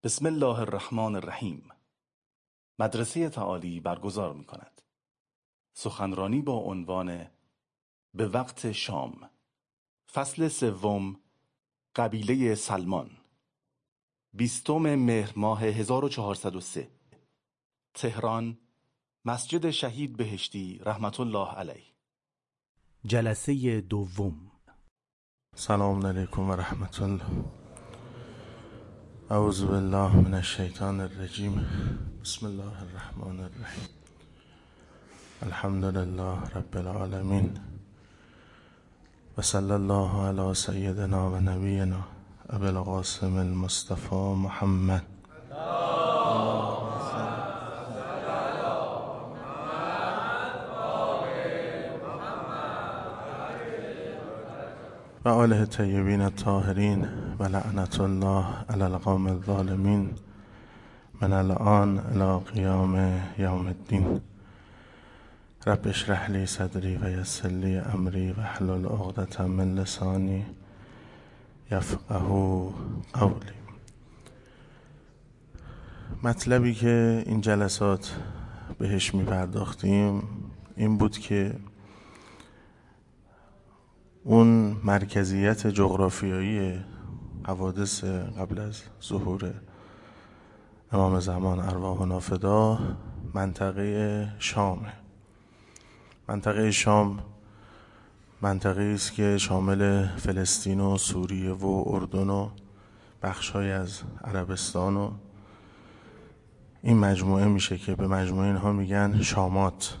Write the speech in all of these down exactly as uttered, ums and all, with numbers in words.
بسم الله الرحمن الرحیم. مدرسه تعالی برگزار می کند سخنرانی با عنوان به وقت شام، فصل سوم، قبیله سلمان، بیستم مهر ماه هزار و چهارصد و سه، تهران، مسجد شهید بهشتی رحمت الله علیه. جلسه دوم. سلام علیکم و رحمت الله. اعوذ بالله من الشیطان الرجیم. بسم الله الرحمن الرحیم. الحمد لله رب العالمین و صلی الله علی سیدنا و نبینا ابی القاسم المصطفى محمد. و آله الطیبین الطاهرین و لعنت الله علی القوم الظالمین من الان الی قیام یوم الدین. رب اشرح لی صدری و یسر لی امری و احلل عقدة من لسانی یفقهوا قولی. مطلبی که این جلسات بهش می پرداختیم این بود که اون مرکزیت جغرافیایی حوادث قبل از ظهور امام زمان ارواحنا فدا منطقه شامه. منطقه شام منطقه است که شامل فلسطین و سوریه و اردن و بخش‌های از عربستان و این مجموعه میشه که به مجموعه اینها میگن شامات.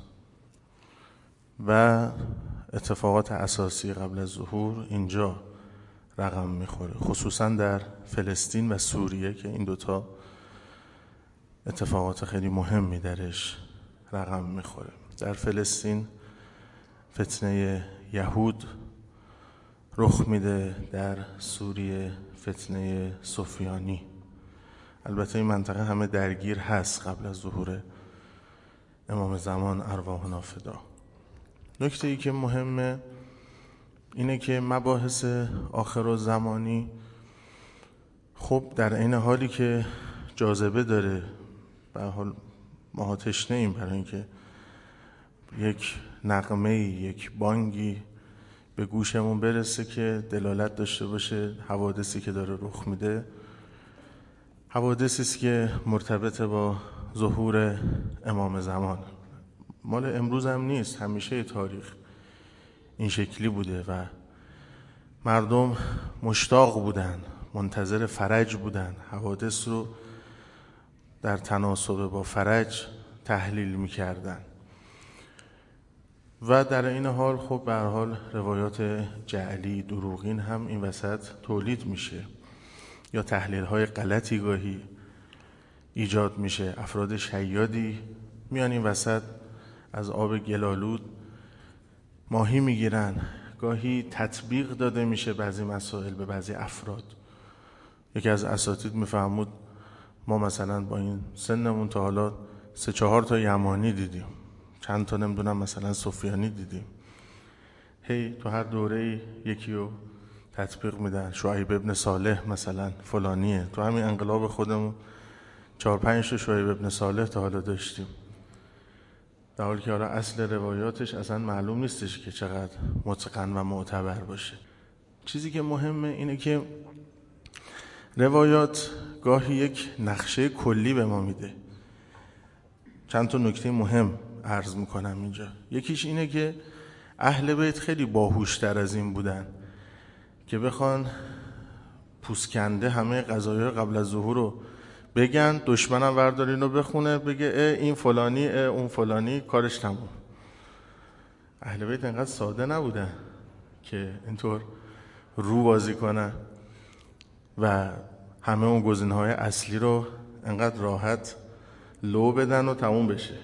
و اتفاقات اساسی قبل از ظهور اینجا رقم میخوره، خصوصا در فلسطین و سوریه که این دوتا اتفاقات خیلی مهمی درش رقم میخوره. در فلسطین فتنه یهود رخ میده، در سوریه فتنه سفیانی. البته این منطقه همه درگیر هست قبل از ظهور امام زمان ارواحنا فدا. نکته ای که مهمه اینه که مباحث آخرالزمانی خب در این حالی که جاذبه داره، به حال ما تشنه ایم برای اینکه یک نغمه، یک بانگی به گوشمون برسه که دلالت داشته باشه حوادثی که داره رخ میده حوادثی است که مرتبط با ظهور امام زمان. مال امروز هم نیست، همیشه تاریخ این شکلی بوده و مردم مشتاق بودن، منتظر فرج بودن، حوادث رو در تناسب با فرج تحلیل می‌کردن. و در این حال خب به هر حال روایات جعلی دروغین هم این وسط تولید میشه یا تحلیل‌های غلطی گاهی ایجاد میشه. افراد شیادی میان این وسط از آب گلالود ماهی میگیرن، گاهی تطبیق داده میشه بعضی مسائل به بعضی افراد. یکی از اساتید میفهمود ما مثلا با این سنمون تا حالا سه چهار تا یمانی دیدیم، چند تا نمیدونم مثلا سفیانی دیدیم. هی تو هر دوره یکی رو تطبیق میدن. شعیب ابن صالح مثلا فلانیه. تو همین انقلاب خودمون چهار پنج تا شعیب ابن صالح تا حالا داشتیم، در حالی که حالا اصل روایاتش اصلا معلوم نیستش که چقدر متقن و معتبر باشه. چیزی که مهمه اینه که روایات گاهی یک نقشه کلی به ما میده. چند تا نکته مهم عرض میکنم اینجا. یکیش اینه که اهل بیت خیلی باهوشتر از این بودن که بخوان پوسکنده همه قضایای قبل از ظهور رو بگن، دشمنم وردار اینو بخونه بگه اه این فلانی اه اون فلانی، کارش تموم. اهل بیت انقدر ساده نبودن که اینطور رو بازی کنن و همه اون گزینه‌های اصلی رو انقدر راحت لو بدن و تموم بشه.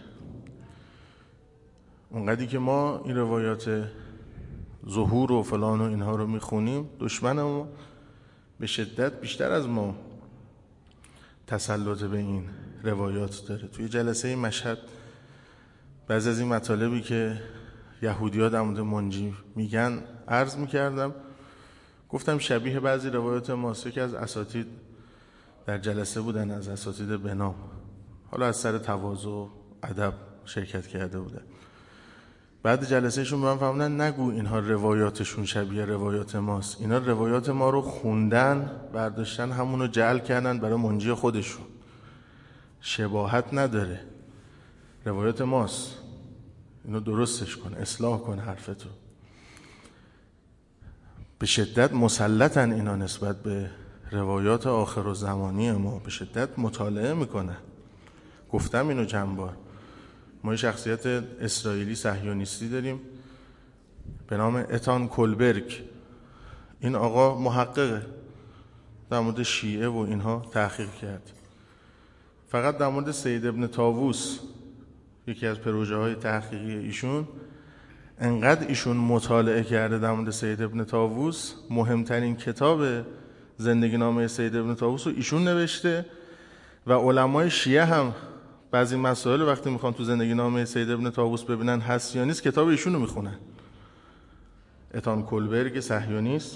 اونقدری که ما این روایات ظهور و فلان و اینها رو میخونیم، دشمنمون به شدت بیشتر از ما تسلط به این روایات داره. توی جلسه این مشهد بعضی از این مطالبی که یهودی‌ها در مورد منجی میگن عرض میکردم. گفتم شبیه بعضی روایات ماست که از اساتید در جلسه بودن از اساتید بنام، حالا از سر تواضع و ادب شرکت کرده بودن. بعد جلسهشون به من فرمودن نگو اینها روایاتشون شبیه روایات ماست، اینا روایات ما رو خوندن، برداشتن همونو جعل کردن برای منجی خودشون، شباهت نداره، روایات ماست، اینو درستش کن، اصلاح کن حرفتو. به شدت مسلطن اینا نسبت به روایات آخر و زمانی ما، به شدت مطالعه میکنن. گفتم اینو چند بار، ما یه شخصیت اسرائیلی صهیونیستی داریم به نام اتان کولبرگ. این آقا محققه، در مورد شیعه و اینها تحقیق کرد. فقط در مورد سید ابن طاووس، یکی از پروژه های تحقیقی ایشون، انقدر ایشون مطالعه کرده در مورد سید ابن طاووس، مهمترین کتاب زندگی نامه سید ابن طاووس رو ایشون نوشته و علمای شیعه هم بعضی مسائل وقتی میخوان تو زندگی نامه سید ابن طاووس ببینن هست یا نیست، کتاب ایشون رو میخونن. اتان کولبرگ صهیونیست،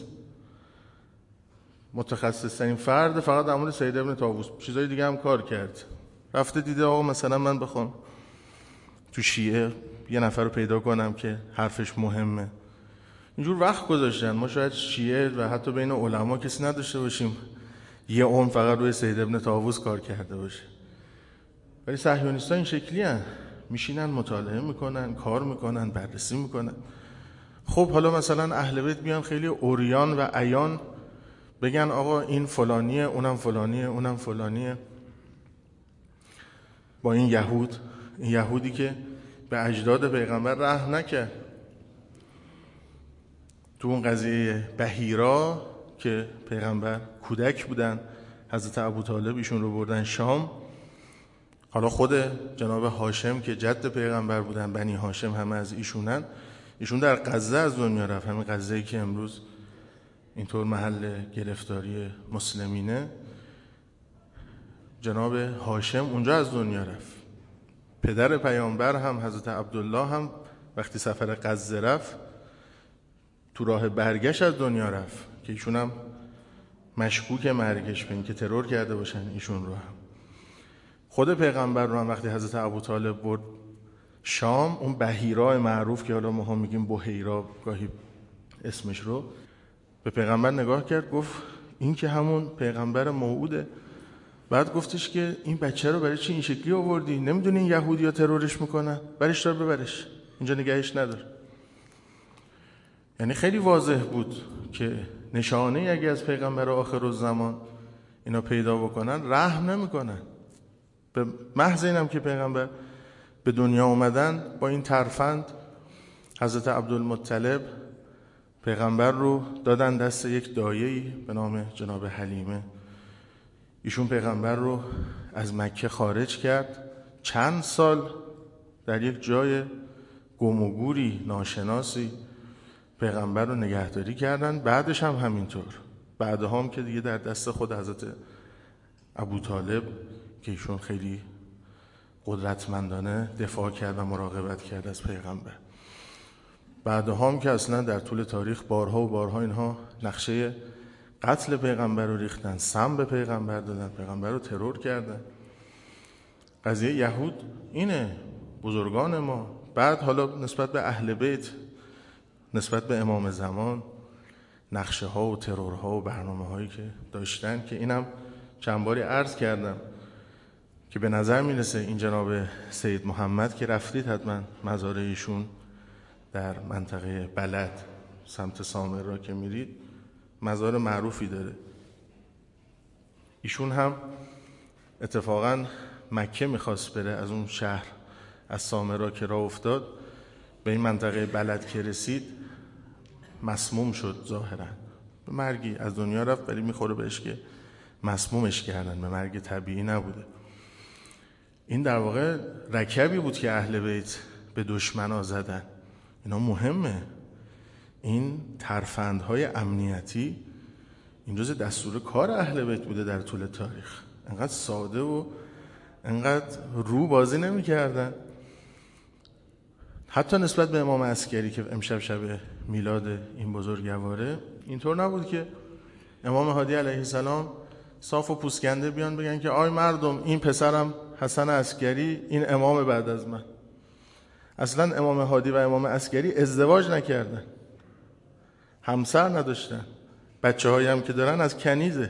متخصص ترین فرد فقط در مورد سید ابن طاووس، چیزای دیگه هم کار کرد. رفته دیده آقا مثلا من بخوام تو شیعه یه نفر رو پیدا کنم که حرفش مهمه، اینجور وقت گذاشتن. ما شاید شیعه و حتی بین علما کسی نداشته باشیم یه عمر فقط روی سید ابن طاووس کار کرده باشه، ولی صهیونیست‌ها این شکلی هن. میشینن مطالعه میکنن، کار میکنن، بررسی میکنن. خب حالا مثلا اهل بیت بیان خیلی عریان و عیان بگن آقا این فلانیه، اونم فلانیه، اونم فلانیه. با این یهود، این یهودی که به اجداد پیغمبر رحم نکرد، تو اون قضیه بحیرا که پیغمبر کودک بودن، حضرت ابوطالب ایشون رو بردن شام. حالا خود جناب هاشم که جد پیغمبر بودن، بنی هاشم همه از ایشونن، ایشون در غزه از دنیا رفت. همین غزه‌ای که امروز اینطور محل گرفتاری مسلمینه، جناب هاشم اونجا از دنیا رفت. پدر پیامبر هم حضرت عبدالله هم وقتی سفر غزه رفت، تو راه برگشت از دنیا رفت که ایشون هم مشکوک مرگش به این که ترور کرده باشن ایشون رو هم. خود پیغمبر رو هم وقتی حضرت ابوطالب برد شام، اون بحیرا معروف که حالا ما هم میگیم بحیرا گاهی اسمش رو، به پیغمبر نگاه کرد، گفت این که همون پیغمبر موعوده. بعد گفتش که این بچه رو برای چی این شکلی آوردی؟ نمیدونی این یهودی‌ها ترورش میکنن؟ برش دار ببرش، اینجا نگهش ندار. یعنی خیلی واضح بود که نشانه اگه از پیغمبر آخرالزمان اینا پیدا بکنن رحم نمیکنن. به محض اینم که پیغمبر به دنیا اومدن، با این ترفند حضرت عبدالمطلب پیغمبر رو دادن دست یک دایه‌ای به نام جناب حلیمه. ایشون پیغمبر رو از مکه خارج کرد، چند سال در یک جای گم و گوری ناشناسی پیغمبر رو نگهداری کردن. بعدش هم همینطور، بعدها هم که دیگه در دست خود حضرت ابوطالب که ایشون خیلی قدرتمندانه دفاع کرد و مراقبت کرد از پیغمبر. بعدها هم که اصلا در طول تاریخ بارها و بارها اینها نقشه قتل پیغمبر رو ریختن، سم به پیغمبر دادن، پیغمبر رو ترور کردن. قضیه یهود اینه، بزرگان ما. بعد حالا نسبت به اهل بیت، نسبت به امام زمان، نقشه ها و ترورها و برنامه هایی که داشتن که اینم چند باری عرض کردم که به نظر میرسه این جناب سید محمد که رفتید حتما مزار ایشون در منطقه بلد سمت سامر را که میرید، مزار معروفی داره. ایشون هم اتفاقا مکه میخواست بره، از اون شهر از سامرا که راه افتاد به این منطقه بلد که رسید مسموم شد، ظاهرا به مرگی از دنیا رفت، ولی میخوره بهش که مسمومش کردن، به مرگ طبیعی نبوده. این در واقع رکبی بود که اهل بیت به دشمنا زدن. اینا مهمه، این ترفندهای امنیتی این جزء دستور کار اهل بیت بوده در طول تاریخ. انقدر ساده و انقدر رو بازی نمی کردن. حتی نسبت به امام عسکری که امشب شب میلاد این بزرگواره، اینطور نبود که امام هادی علیه السلام صاف و پوسکنده بیان بگن که آی مردم، این پسرم حسن عسکری این امام بعد از من. اصلا امام هادی و امام عسکری ازدواج نکردن، همسر نداشتن، بچه هایی هم که دارن از کنیزه.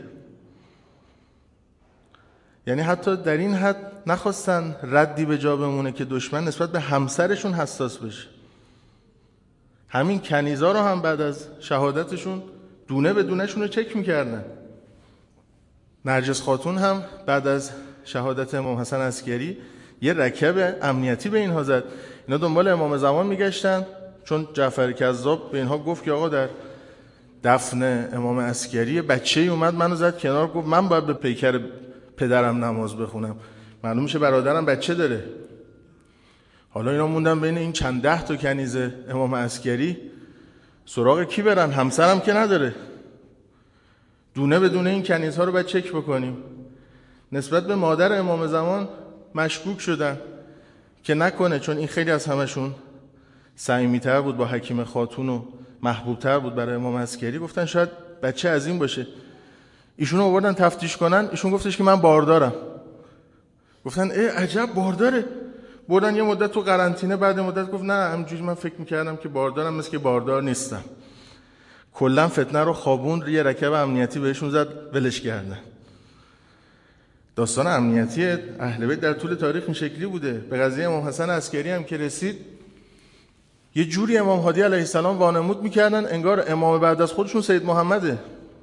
یعنی حتی در این حد نخواستن ردی به جا بمونه که دشمن نسبت به همسرشون حساس بشه. همین کنیزا رو هم بعد از شهادتشون دونه به دونهشون رو چک میکردن. نرجس خاتون هم بعد از شهادت امام حسن عسکری یه رکب امنیتی به اینها زد. اینا دنبال امام زمان میگشتن، چون جعفر کذاب به اینها گفت که آقا در دفن امام عسکری بچه‌ای اومد منو زد کنار، گفت من باید به پیکر پدرم نماز بخونم. معلوم میشه برادرم بچه داره. حالا اینا موندن بین این چند ده تا کنیز امام عسکری، سراغ کی برن؟ همسرم که نداره. دونه به دونه این کنیزها رو باید چک بکنیم. نسبت به مادر امام زمان مشکوک شدن که نکنه، چون این خیلی از همشون صمیمی‌تر بود با حکیم خاتون و محبوب‌تر بود برای امام عسکری، گفتن شاید بچه از این باشه. ایشون رو آوردن تفتیش کنن، ایشون گفتش که من باردارم. گفتن ای عجب بارداره. بردن یه مدت تو قرنطینه، بعد مدت گفت نه همینجوری من فکر می‌کردم که باردارم، مثل که باردار نیستم. کلا فتنه رو خوابوند، یه رکب امنیتی بهشون زد، ولش کردن. داستان امنیتی اهل بیت در طول تاریخ این شکلی بوده. به قضیه امام حسن عسکری هم که رسید، یه جوری امام هادی علیه السلام وانمود میکردن انگار امام بعد از خودشون سید محمده.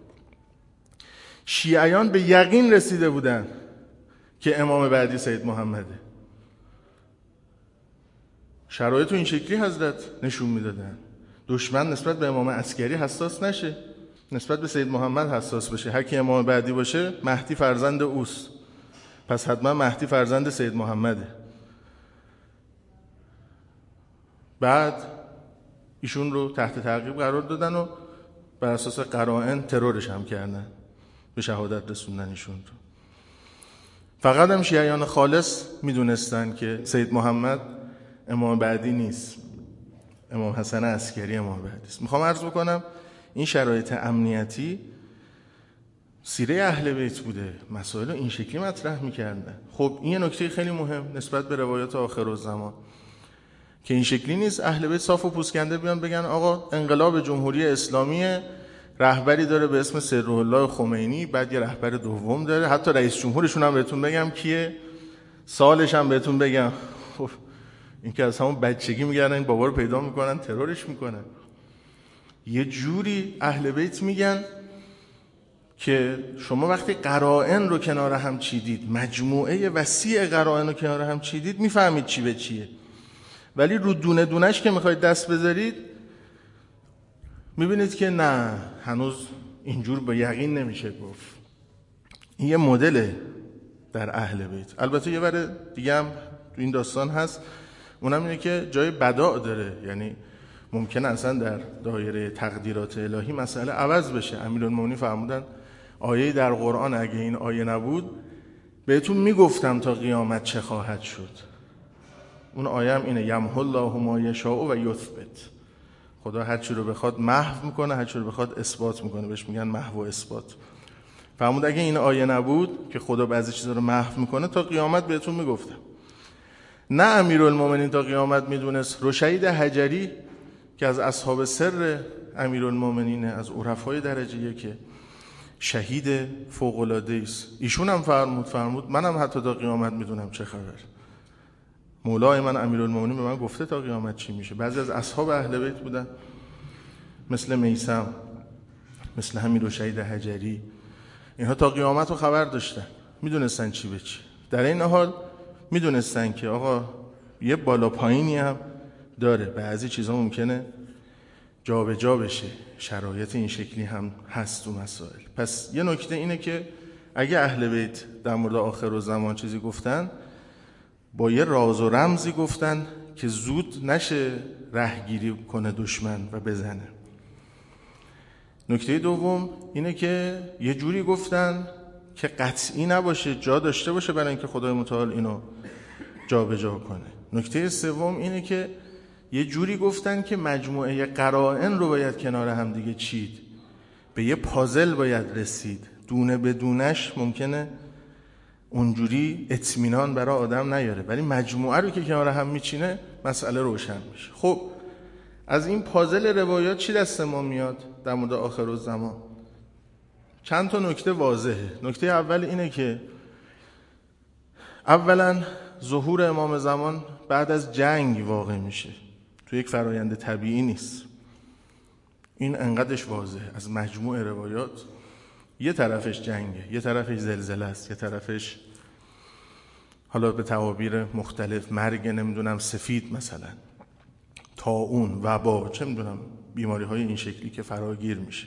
شیعیان به یقین رسیده بودن که امام بعدی سید محمده. شرایط این شکلی حضرت نشون میدادن. دشمن نسبت به امام عسکری حساس نشه، نسبت به سید محمد حساس بشه. هر کی امام بعدی باشه مهدی فرزند اوست، پس حتما مهدی فرزند سید محمده. بعد ایشون رو تحت تعقیب قرار دادن و بر اساس قرائن ترورش هم کردن، به شهادت رسوندن ایشون رو. فقط هم شیعیان خالص میدونستن که سید محمد امام بعدی نیست، امام حسن عسکری امام بعدی است. میخوام عرض بکنم این شرایط امنیتی سیره اهل بیت بوده، مسائل این شکلی مطرح میکردن. خب این یه نکته خیلی مهم نسبت به روایات آخرالزمان که این شکلی نیست اهل بیت صاف و پوسکنده بیان بگن آقا انقلاب جمهوری اسلامی رهبری داره به اسم سرالله خمینی، بعد یه رهبر دوم داره، حتی رئیس جمهورشون هم بهتون بگم کیه، سالش هم بهتون بگم. خب این که از همون بچگی میگردن این بابا رو پیدا میکنن ترورش میکنن. یه جوری اهل بیت میگن که شما وقتی قرائن رو کنار هم چیدید، مجموعه وسیع قرائن رو کنار هم چیدید، میفهمید چی به چیه. ولی رو دونه دونش که میخواید دست بذارید میبینید که نه، هنوز اینجور با یقین نمیشه گفت. این یه مدله در اهل بیت. البته یه بره دیگه هم این داستان هست، اونم اینه که جای بداع داره، یعنی ممکنه اصلا در دایره تقدیرات الهی مسئله عوض بشه. امیرالمومنین فرمودن آیه در قرآن اگه این آیه نبود بهتون میگفتم تا قیامت چه خواهد شد. اون آیه هم اینه یمحو الله ما یشاء و یثبت. خدا هر چی رو بخواد محو میکنه، هر چی رو بخواد اثبات میکنه، بهش میگن محو و اثبات. فرمود اگه این آیه نبود که خدا بعضی چیزا رو محو میکنه تا قیامت بهتون میگفتم. نه امیرالمومنین تا قیامت میدونست. رشید حجری که از اصحاب سر امیرالمومنین، از عرفای درجه یک، شهید فوق العاده است، ایشون هم فرمود فرمود منم حتی تا قیامت میدونم چه خبر. مولای من امیرالمومنین به من گفته تا قیامت چی میشه. بعضی از اصحاب اهل بیت بودن مثل میثم، مثل همین رشید حجری، اینها تا قیامت رو خبر داشتن، میدونستن چی به چی. در این حال میدونستن که آقا یه بالا پایینی هم داره، بعضی چیزا ممکنه جا به جا بشه، شرایط این شکلی هم هست تو مسائل. پس یه نکته اینه که اگه اهل بیت در مورد آخرالزمان چیزی گفتن، با یه راز و رمزی گفتن که زود نشه رهگیری کنه دشمن و بزنه. نکته دوم اینه که یه جوری گفتن که قطعی نباشه، جا داشته باشه برای اینکه خدای متعال اینو جا به جا کنه. نکته سوم اینه که یه جوری گفتن که مجموعه قرائن رو باید کنار هم دیگه چید، به یه پازل باید رسید، دونه به دونش ممکنه اونجوری اطمینان برای آدم نیاره، ولی مجموعه رو که کنار هم میچینه مسئله روشن میشه. خب از این پازل روایات چی دست ما میاد در مورد آخرالزمان؟ چند تا نکته واضحه. نکته اول اینه که اولا ظهور امام زمان بعد از جنگ واقع میشه، تو یک فرایند طبیعی نیست. این انقدرش واضحه از مجموع روایات. یه طرفش جنگه، یه طرفش زلزله است، یه طرفش حالا به تعابیر مختلف مرگ نمیدونم سفید مثلا، طاعون، وبا، چه میدونم بیماری های این شکلی که فراگیر میشه.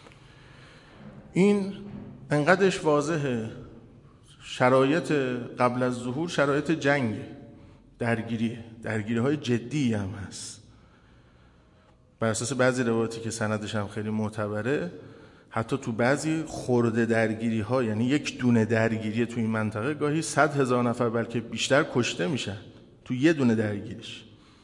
این انقدرش واضحه. شرایط قبل از ظهور شرایط جنگ، درگیریه، درگیری های جدی هم هست. بر اساس بعضی روایاتی که سندش هم خیلی معتبره، حتی تو بعضی خرده درگیری ها، یعنی یک دونه درگیری تو این منطقه گاهی صد هزار نفر بلکه بیشتر کشته میشن تو یه دونه درگیریش.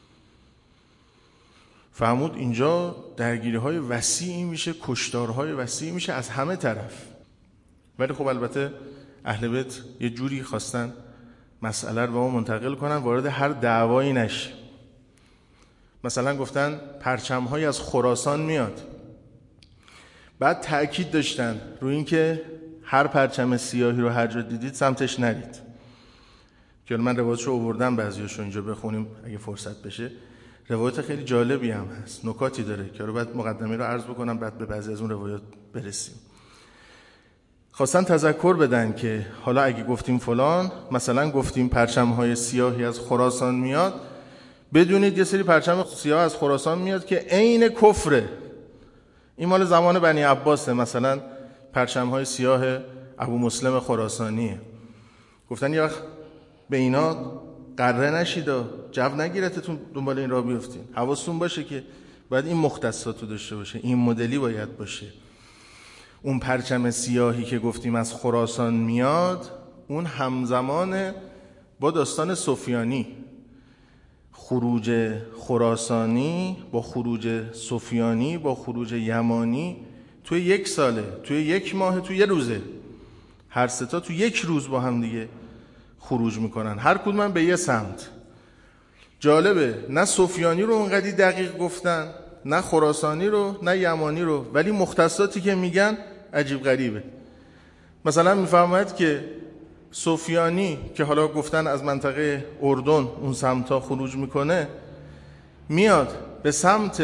فرمود اینجا درگیری های وسیعی میشه، کشتارهای وسیعی میشه از همه طرف. ولی خب البته اهل بیت یه جوری خواستن مسئله رو به ما منتقل کنن وارد هر دعوایی نشه. مثلا گفتن پرچم‌های از خراسان میاد، بعد تأکید داشتن روی این که هر پرچم سیاهی رو هر جا دیدید سمتش نرید. که من روایتشو آوردم بعضیاشو اینجا بخونیم اگه فرصت بشه. روایت خیلی جالبی هم هست، نکاتی داره که رو بعد مقدمه رو عرض بکنم، بعد به بعضی از اون روایات برسیم. خواستن تذکر بدن که حالا اگه گفتیم فلان، مثلا گفتیم پرچم‌های سیاهی از خراسان میاد، بدونید یه سری پرچم سیاه از خراسان میاد که عین کفره. این مال زمان بنی عباسه، مثلا پرچم‌های سیاه ابو مسلم خراسانیه. گفتن یه وقت به اینا قره نشید و جو نگیرتتون دنبال این راه بیفتین. حواستون باشه که باید این مختصاتو داشته باشه، این مدلی باید باشه. اون پرچم سیاهی که گفتیم از خراسان میاد، اون همزمان با داستان سفیانی، خروج خراسانی با خروج سفیانی با خروج یمانی توی یک ساله، توی یک ماه، توی یه روزه. هر ستا توی یک روز با هم دیگه خروج میکنن، هر کدوم به یه سمت. جالبه، نه سفیانی رو اونقدی دقیق گفتن، نه خراسانی رو، نه یمانی رو، ولی مختصاتی که میگن عجیب غریبه. مثلا میفرماید که سفیانی که حالا گفتن از منطقه اردن اون سمتا خروج میکنه، میاد به سمت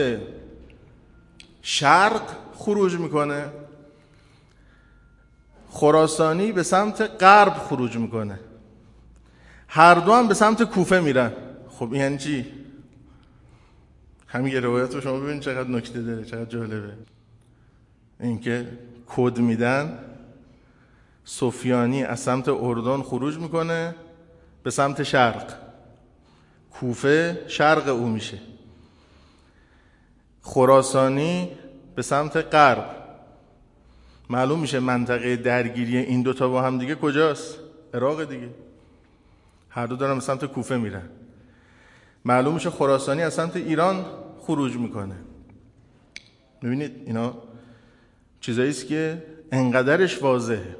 شرق خروج میکنه، خراسانی به سمت غرب خروج میکنه، هر دو هم به سمت کوفه میرن. خب این یعنی چی؟ همین روایت رو شما ببینید چقدر نکته داره، چقدر جالبه. اینکه کد میدن سفیانی از سمت اردن خروج میکنه به سمت شرق، کوفه شرق او میشه، خراسانی به سمت غرب. معلوم میشه منطقه درگیری این دوتا با هم دیگه کجاست؟ عراق دیگه. هر دو دارن به سمت کوفه میرن. معلوم میشه خراسانی از سمت ایران خروج میکنه. ببینید اینا چیزایی است که انقدرش واضحه.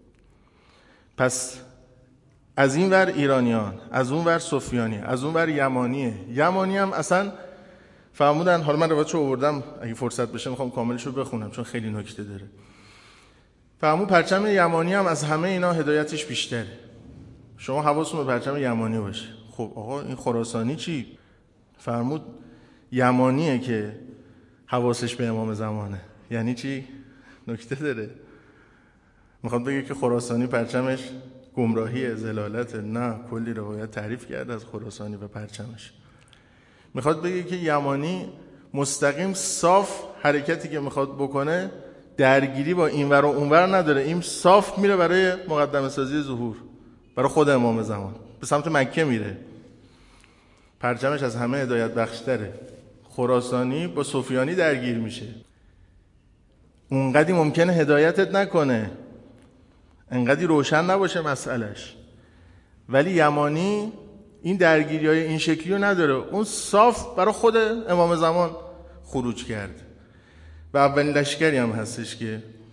پس از این ور ایرانیان، از اون ور سفیانی، از اون ور یمانیه. یمانی هم اصلا فهمودن، حالا من روایتشو آوردم اگه فرصت بشه میخوام کاملشو بخونم چون خیلی نکته داره. فهمون پرچم یمانی هم از همه اینا هدایتش بیشتره. شما حواستون به پرچم یمانی باشه. خب آقا این خراسانی چی؟ فرمود یمانیه که حواسش به امام زمانه. یعنی چی؟ نکته داره. میخواد بگه که خراسانی پرچمش گمراهی، زلالت؟ نه، کلی روایت تعریف کرده از خراسانی و پرچمش. میخواد بگه که یمانی مستقیم صاف حرکتی که میخواد بکنه درگیری با اینور و اونور نداره، این صاف میره برای مقدمه سازی ظهور، برای خود امام زمان به سمت مکه میره. پرچمش از همه هدایت بخشتره. خراسانی با سفیانی درگیر میشه، اونقدی ممکنه هدایتت نکنه، انقدی روشن نباشه مسئلهش، ولی یمانی این درگیری های این شکلی رو نداره، اون صاف برای خود امام زمان خروج کرد. و اولین لشکری هم هستش که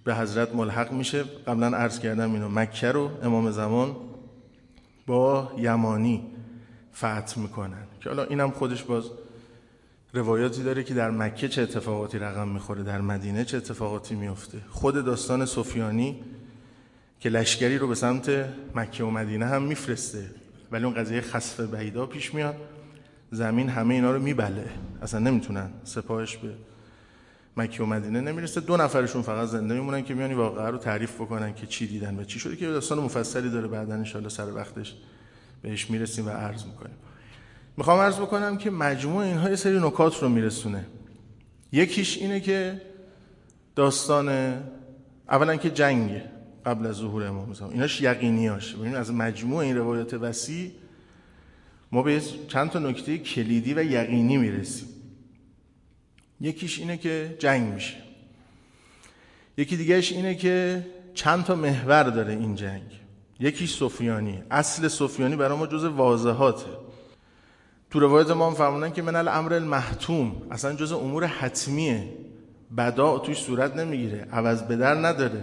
به حضرت ملحق میشه. قبلا عرض کردم اینو، مکه رو امام زمان با یمانی فتح میکنن که حالا اینم خودش باز روایاتی داره که در مکه چه اتفاقاتی رقم میخوره، در مدینه چه اتفاقاتی میفته. خود داستان سفیانی که لشکری رو به سمت مکه و مدینه هم میفرسته، ولی اون قضیه خسف بعیدا پیش میاد، زمین همه اینا رو میبله، اصلا نمیتونن، سپاهش به مکه و مدینه نمیرسه. دو نفرشون فقط زنده میمونن که میانی واقعا رو تعریف بکنن که چی دیدن و چی شده، که داستان مفصلی داره، بعداً ان شاءالله سر وقتش بهش میرسیم و عرض میکنیم. میخوام عرض بکنم که مجموع اینها یه سری نکات رو میرسونه. یکیش اینه که داستان اولا که جنگ قبل از ظهور امام زمان، ایناش یقینیاش. ببینید از مجموع این روایات وسیع ما به چند تا نکته کلیدی و یقینی میرسیم. یکیش اینه که جنگ میشه. یکی دیگهش اینه که چند تا محور داره این جنگ. یکیش سفیانی، اصل سفیانی برای ما جز واضحاته. تو روایت ما هم فرمودن که من الامر المحتوم، اصلا جز امور حتمیه، بداع توش صورت نمیگیره، عوض به در نداره.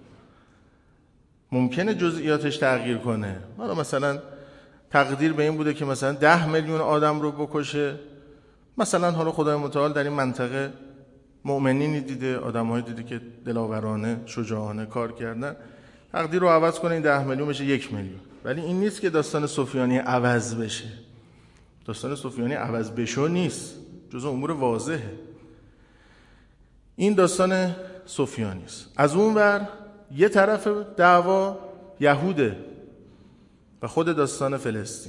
ممکنه جزئیاتش تغییر کنه. حالا مثلا تقدیر به این بوده که مثلا ده میلیون آدم رو بکشه، مثلا حالا خدای متعال در این منطقه مؤمنینی دیده، آدم‌هایی دیده که دلاورانه شجاعانه کار کردن، تقدیر رو عوض کنه این ده میلیون بشه یک میلیون. ولی این نیست که داستان سفیانی عوض بشه. داستان سفیانی عوض بشو نیست، جزء امور واضحه. این داستان سفیانی است. از اون ور یه طرف دعوا یهوده و خود داستان فلسطین.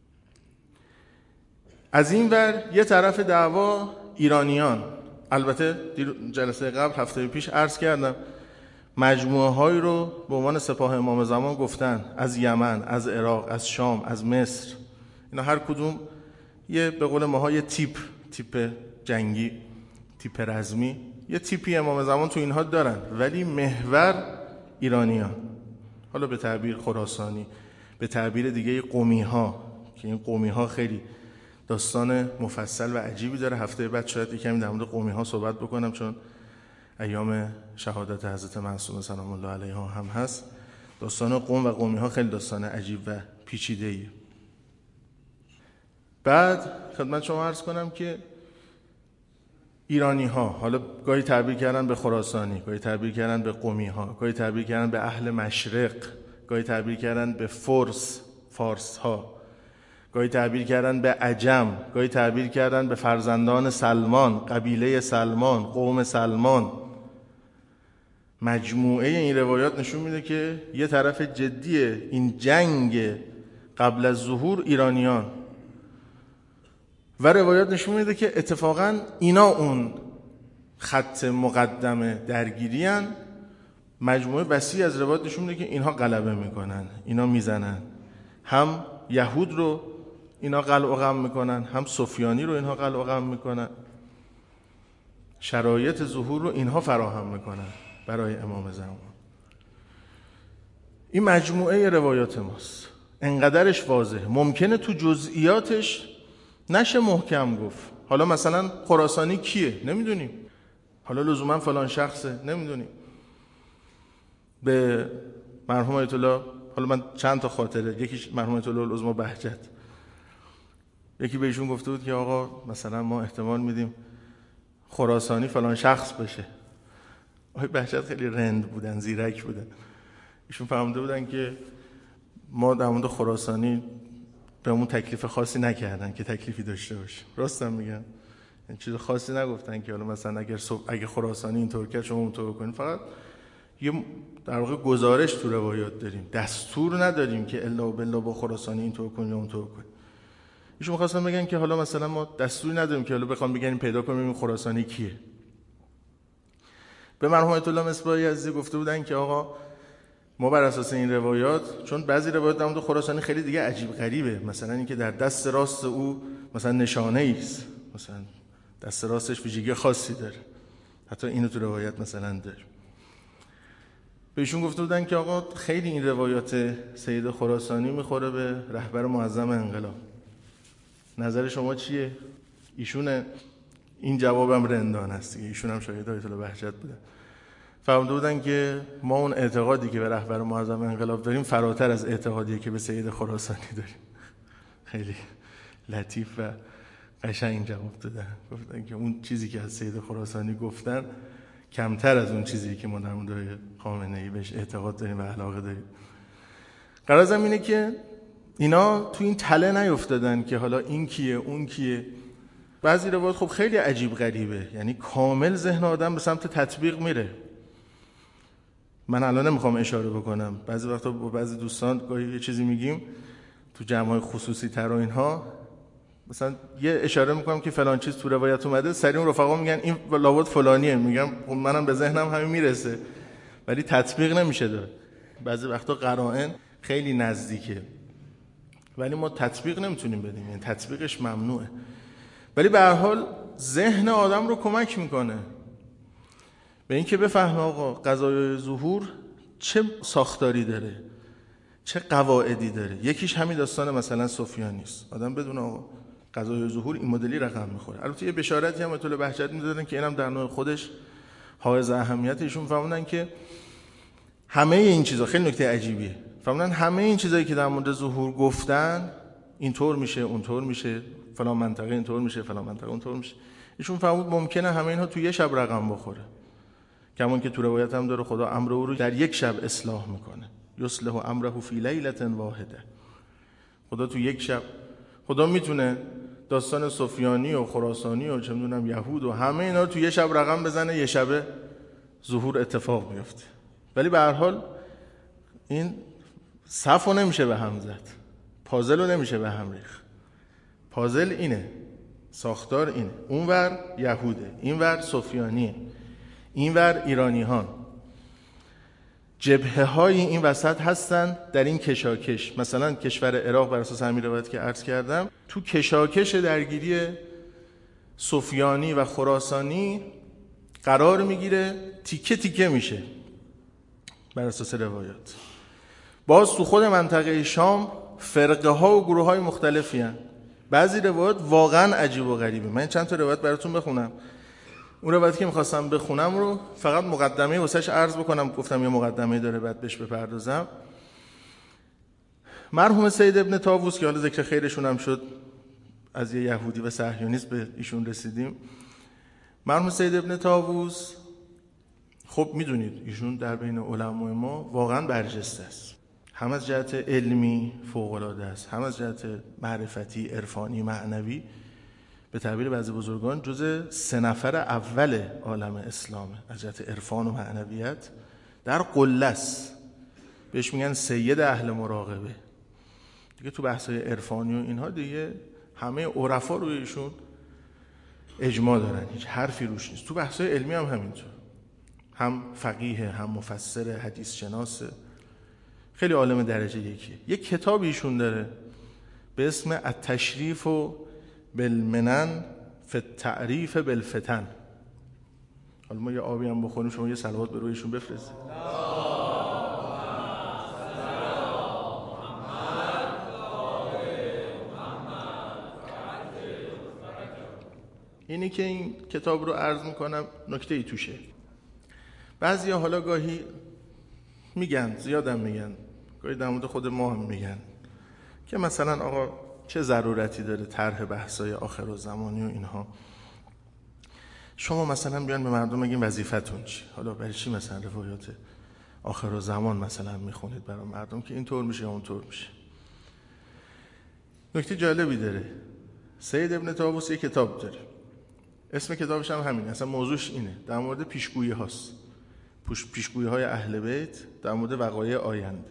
از این ور یه طرف دعوا ایرانیان. البته جلسه قبل هفته پیش عرض کردم مجموعه هایی رو به عنوان سپاه امام زمان گفتن، از یمن، از عراق، از شام، از مصر. اینا هر کدوم یه به قول ماها یه تیپ تیپ جنگی، تیپ رزمی، یه تیپی امام زمان تو اینها دارن، ولی محور ایرانیان، حالا به تعبیر خراسانی، به تعبیر دیگه قمی ها، که این قمی ها خیلی داستان مفصل و عجیبی داره. هفته بعد شاید یکمی در مورد قمی ها صحبت بکنم، چون ایام شهادت حضرت معصومه سلام الله علیها هم هست. داستان قم و قمی ها خیلی داستان عجیب و پیچیده ایه. بعد خدمت شما عرض کنم که ایرانی ها، حالا گاهی تعبیر کردن به خراسانی، گاهی تعبیر کردن به قمی ها، گاهی تعبیر کردن به اهل مشرق، گاهی تعبیر کردن به فرس، فارس ها، گاهی تعبیر کردن به عجم، گاهی تعبیر کردن به فرزندان سلمان، قبیله سلمان، قوم سلمان. مجموعه این روایات نشون میده که یه طرف جدی این جنگ قبل از ظهور ایرانیان، و روایات نشون میده که اتفاقا اینا اون خط مقدم درگیری هن. مجموعه وسیع از روایات نشون میده که اینها غلبه میکنن، اینا میزنن، هم یهود رو اینا قلع و قم میکنن، هم سفیانی رو اینها قلع و قم میکنن. شرایط ظهور رو اینها فراهم میکنن برای امام زمان. این مجموعه روایات ماست، انقدرش واضحه. ممکنه تو جزئیاتش نشه محکم گفت. حالا مثلا خراسانی کیه نمیدونیم، حالا لزوما فلان شخصه نمیدونیم. به مرحوم آیت الله، حالا من چند تا خاطره، یکیش مرحوم آیت الله العظمی بهجت، یکی به ایشون گفته بود که آقا مثلا ما احتمال میدیم خراسانی فلان شخص بشه. آقای بهجت خیلی رند بودن، زیرک بودن. ایشون فهمده بودن که ما در مورد خراسانی به اون تکلیف خاصی نکردن که تکلیفی داشته باشه. راستم میگم، این چیز خاصی نگفتن که حالا مثلا اگر اگه خراسانی اینطور کرد شما اونطور کنید. فقط یه در واقع گزارش تو روایات داریم، دستور نداریم که الا بالله با خراسانی اینطور کنید یا اونطور کنید. ایشون می‌خواستن بگن که حالا مثلا ما دستوری نداریم که حالا بخوام بگیم پیدا کنیم این خراسانی کیه. به مرحوم آیت الله مصباحی عزیزی گفته بودن که آقا ما بر اساس این روایات، چون بعضی روایات در مورد خراسانی خیلی دیگه عجیب غریبه، مثلا اینکه در دست راست او مثلا نشانه است، مثلا دست راستش ویژگی خاصی داره، حتی اینو تو روایت مثلا داره. بهشون گفته بودن که آقا خیلی این روایات سید خراسانی میخوره به رهبر معظم انقلاب، نظر شما چیه؟ ایشون این جوابم رندان است، ایشون هم شاید آیت الله بهجت بوده. فهمده بودن که ما اون اعتقادی که به رهبر معظم انقلاب داریم فراتر از اعتقادی که به سید خراسانی داریم. خیلی لطیف و قشنگ جواب دادن. گفتن که اون چیزی که از سید خراسانی گفتن کمتر از اون چیزی که ما در مورد خامنه‌ای بهش اعتقاد داریم و علاقه داریم. غرضم اینه که اینا تو این تله نیفتادن که حالا این کیه اون کیه. بعضی روایات خب خیلی عجیب غریبه، یعنی کامل ذهن آدم به سمت تطبیق میره. من الان نمیخوام اشاره بکنم، بعضی وقتا با بعضی دوستان گاهی یه چیزی میگیم تو جمع‌های خصوصی تر و اینها، مثلا یه اشاره میکنم که فلان چیز تو روایت اومده، سریع اون رفقا میگن این لابد فلانیه، میگم خب منم به ذهنم همین میرسه ولی تطبیق نمیشه داد. بعضی وقتا قرائن خیلی نزدیکه ولی ما تطبیق نمیتونیم بدیم، یعنی تطبیقش ممنوعه، ولی به هر حال ذهن آدم رو کمک میکنه به اینکه بفهمه آقا قضایای ظهور چه ساختاری داره، چه قواعدی داره. یکیش همین داستان مثلا سفیانی است. آدم بدونه آقا قضایای ظهور این مدلی رقم میخوره. البته یه بشارتی هم اطلاع بهجت میدادن که اینم در نوع خودش حائز اهمیته. ایشون فهمیدن که همه این چیزا، خیلی نکته عجیبیه، فهمیدن همه این چیزایی که در مورد ظهور گفتن اینطور میشه اونطور میشه، فلان منطقه اینطور میشه فلان منطقه اونطور میشه. ایشون فهمید ممکنه همه اینها تو یه شب رقم بخوره، کمان که تو روایت هم داره خدا امر او رو در یک شب اصلاح میکنه. یصلح امره فی لیلة واحده. خدا تو یک شب، خدا میتونه داستان سفیانی و خراسانی و چه میدونم یهود و همه اینا رو تو یه شب رقم بزنه، یه شب ظهور اتفاق میفته. ولی به هر حال این صفو نمیشه به هم زد، پازل رو نمیشه به هم ریخت. پازل اینه، ساختار اینه، اونور یهوده، اینور سفیانیه، اینور ایرانی‌هان. جبهه های این وسط هستن در این کشاکش. مثلا کشور عراق بر اساس همین روایت که عرض کردم تو کشاکش درگیری سفیانی و خراسانی قرار میگیره، تیکه تیکه میشه بر اساس روایات. باز تو خود منطقه شام فرقه ها و گروه های مختلفی هن. بعضی روایات واقعا عجیب و غریبه. من چند تا روایت براتون بخونم. اون روایتی که می‌خواستم بخونم رو فقط مقدمه واسش عرض بکنم، گفتم یه مقدمه داره بعد بهش بپردازم. مرحوم سید ابن طاووس که حالا ذکر خیرشون هم شد، از یه یهودی و صهیونیست به ایشون رسیدیم. مرحوم سید ابن طاووس خب میدونید ایشون در بین علمای ما واقعا برجسته است، هم از جهت علمی فوق‌العاده است، هم از جهت معرفتی، عرفانی، معنوی. به تعبیر بعضی بزرگان جز سه نفر اول عالم اسلامه از جهت عرفان و معنویت، در قله است. بهش میگن سید اهل مراقبه. دیگه تو بحث‌های عرفانی و اینها دیگه همه عرفا روی ایشون اجماع دارن، هیچ حرفی روش نیست. تو بحث‌های علمی هم همینطور، هم فقیه، هم مفسر، حدیث شناسه، خیلی عالم درجه یکیه. یک کتابی ایشون داره به اسم التشریف و بالمنن فی التعریف بالفتن. حالا ما یه آبی هم بخوریم، شما یه صلوات به رویشون بفرستید. اینی که این کتاب رو عرض میکنم نکته ای توشه. بعضی ها حالا گاهی میگن، زیادم میگن، گاهی در مورد خود ما هم میگن که مثلا آقا چه ضرورتی داره طرح بحثای آخر و زمانی و اینها، شما مثلا بیان به مردم بگین وظیفتون چی، حالا برای چی مثلا روایات آخر و زمان مثلا میخونید برای مردم که اینطور میشه اونطور میشه. نکته جالبی داره. سید ابن طاووس یک کتاب داره، اسم کتابش هم همین، اصلا موضوعش اینه، در مورد پیشگویی هاست، پیشگویی های اهل بیت در مورد وقایع آینده.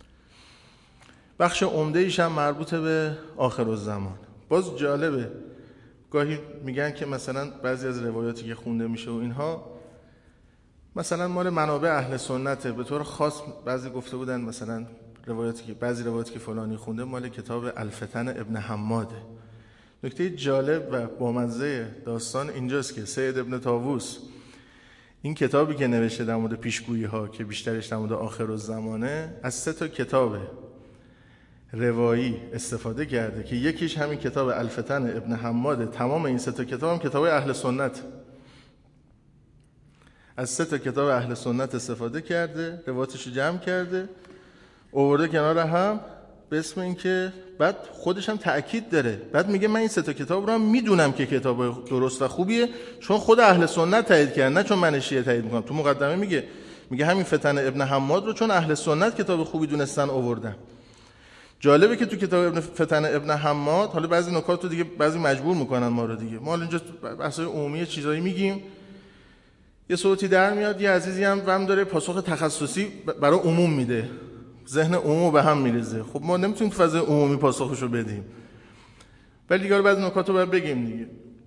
بخش عمده ایش هم مربوط به آخر الزمان. باز جالبه، گاهی میگن که مثلا بعضی از روایاتی که خونده میشه و اینها مثلا مال منابع اهل سنته، به طور خاص بعضی گفته بودن مثلا روایاتی که بعضی روایاتی که فلانی خونده مال کتاب الفتن ابن حماده. نکته جالب و بامزه داستان اینجاست که سید ابن طاووس این کتابی که نوشته در مورد پیشگویی ها که بیشترش در مورد آخر الزمانه، از سه تا کتاب روایی استفاده کرده که یکیش همین کتاب الفتن ابن حماده. تمام این سه تا کتاب هم کتاب اهل سنت. از سه تا کتاب اهل سنت استفاده کرده، روایتش رو جمع کرده، آورده کنار هم به اسم این که بعد خودش هم تأکید داره. بعد میگه من این سه تا کتاب رو هم میدونم که کتاب درست و خوبیه چون خود اهل سنت تایید کردن، نه چون من شیعه تایید میکنم. تو مقدمه میگه میگه همین فتن ابن حماد رو چون اهل سنت کتاب خوبی دونستن آوردن. جالبه که تو کتاب ابن فتن ابن حماد، حالا بعضی نکات رو دیگه بعضی مجبور میکنن ما رو دیگه، ما اینجا بحثای عمومی چیزایی میگیم، یه صوتی در میاد، یه عزیزی هم وهم داره پاسخ تخصصی برای عموم میده، ذهن عموم به هم میریزه. خب ما نمیتونیم تو فضای عمومی پاسخشو بدیم، ولی دیگه بعضی نکات رو باید بگیم دیگه.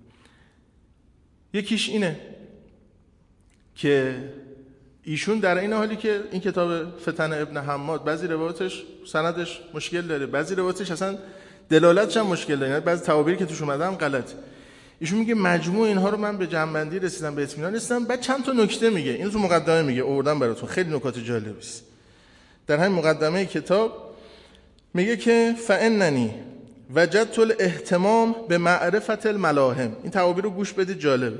یکیش اینه که ایشون در این حالی که این کتاب فتن ابن حماد بعضی روایتش سندش مشکل داره، بعضی روایتش اصلا دلالتش هم مشکل داره، بعضی تعابیری که توش اومده هم غلط. ایشون میگه مجموع اینها رو من به جمع‌بندی رسیدم، به اطمینان رسیدم. بعد چند تا نکته میگه، اینو تو مقدمه میگه، آوردم براتون، خیلی نکات جالبی است. در همین مقدمه کتاب میگه که فاننی وجدت الاهتمام به معرفت الملاهم. این تعابیر رو گوش بدید، جالبه.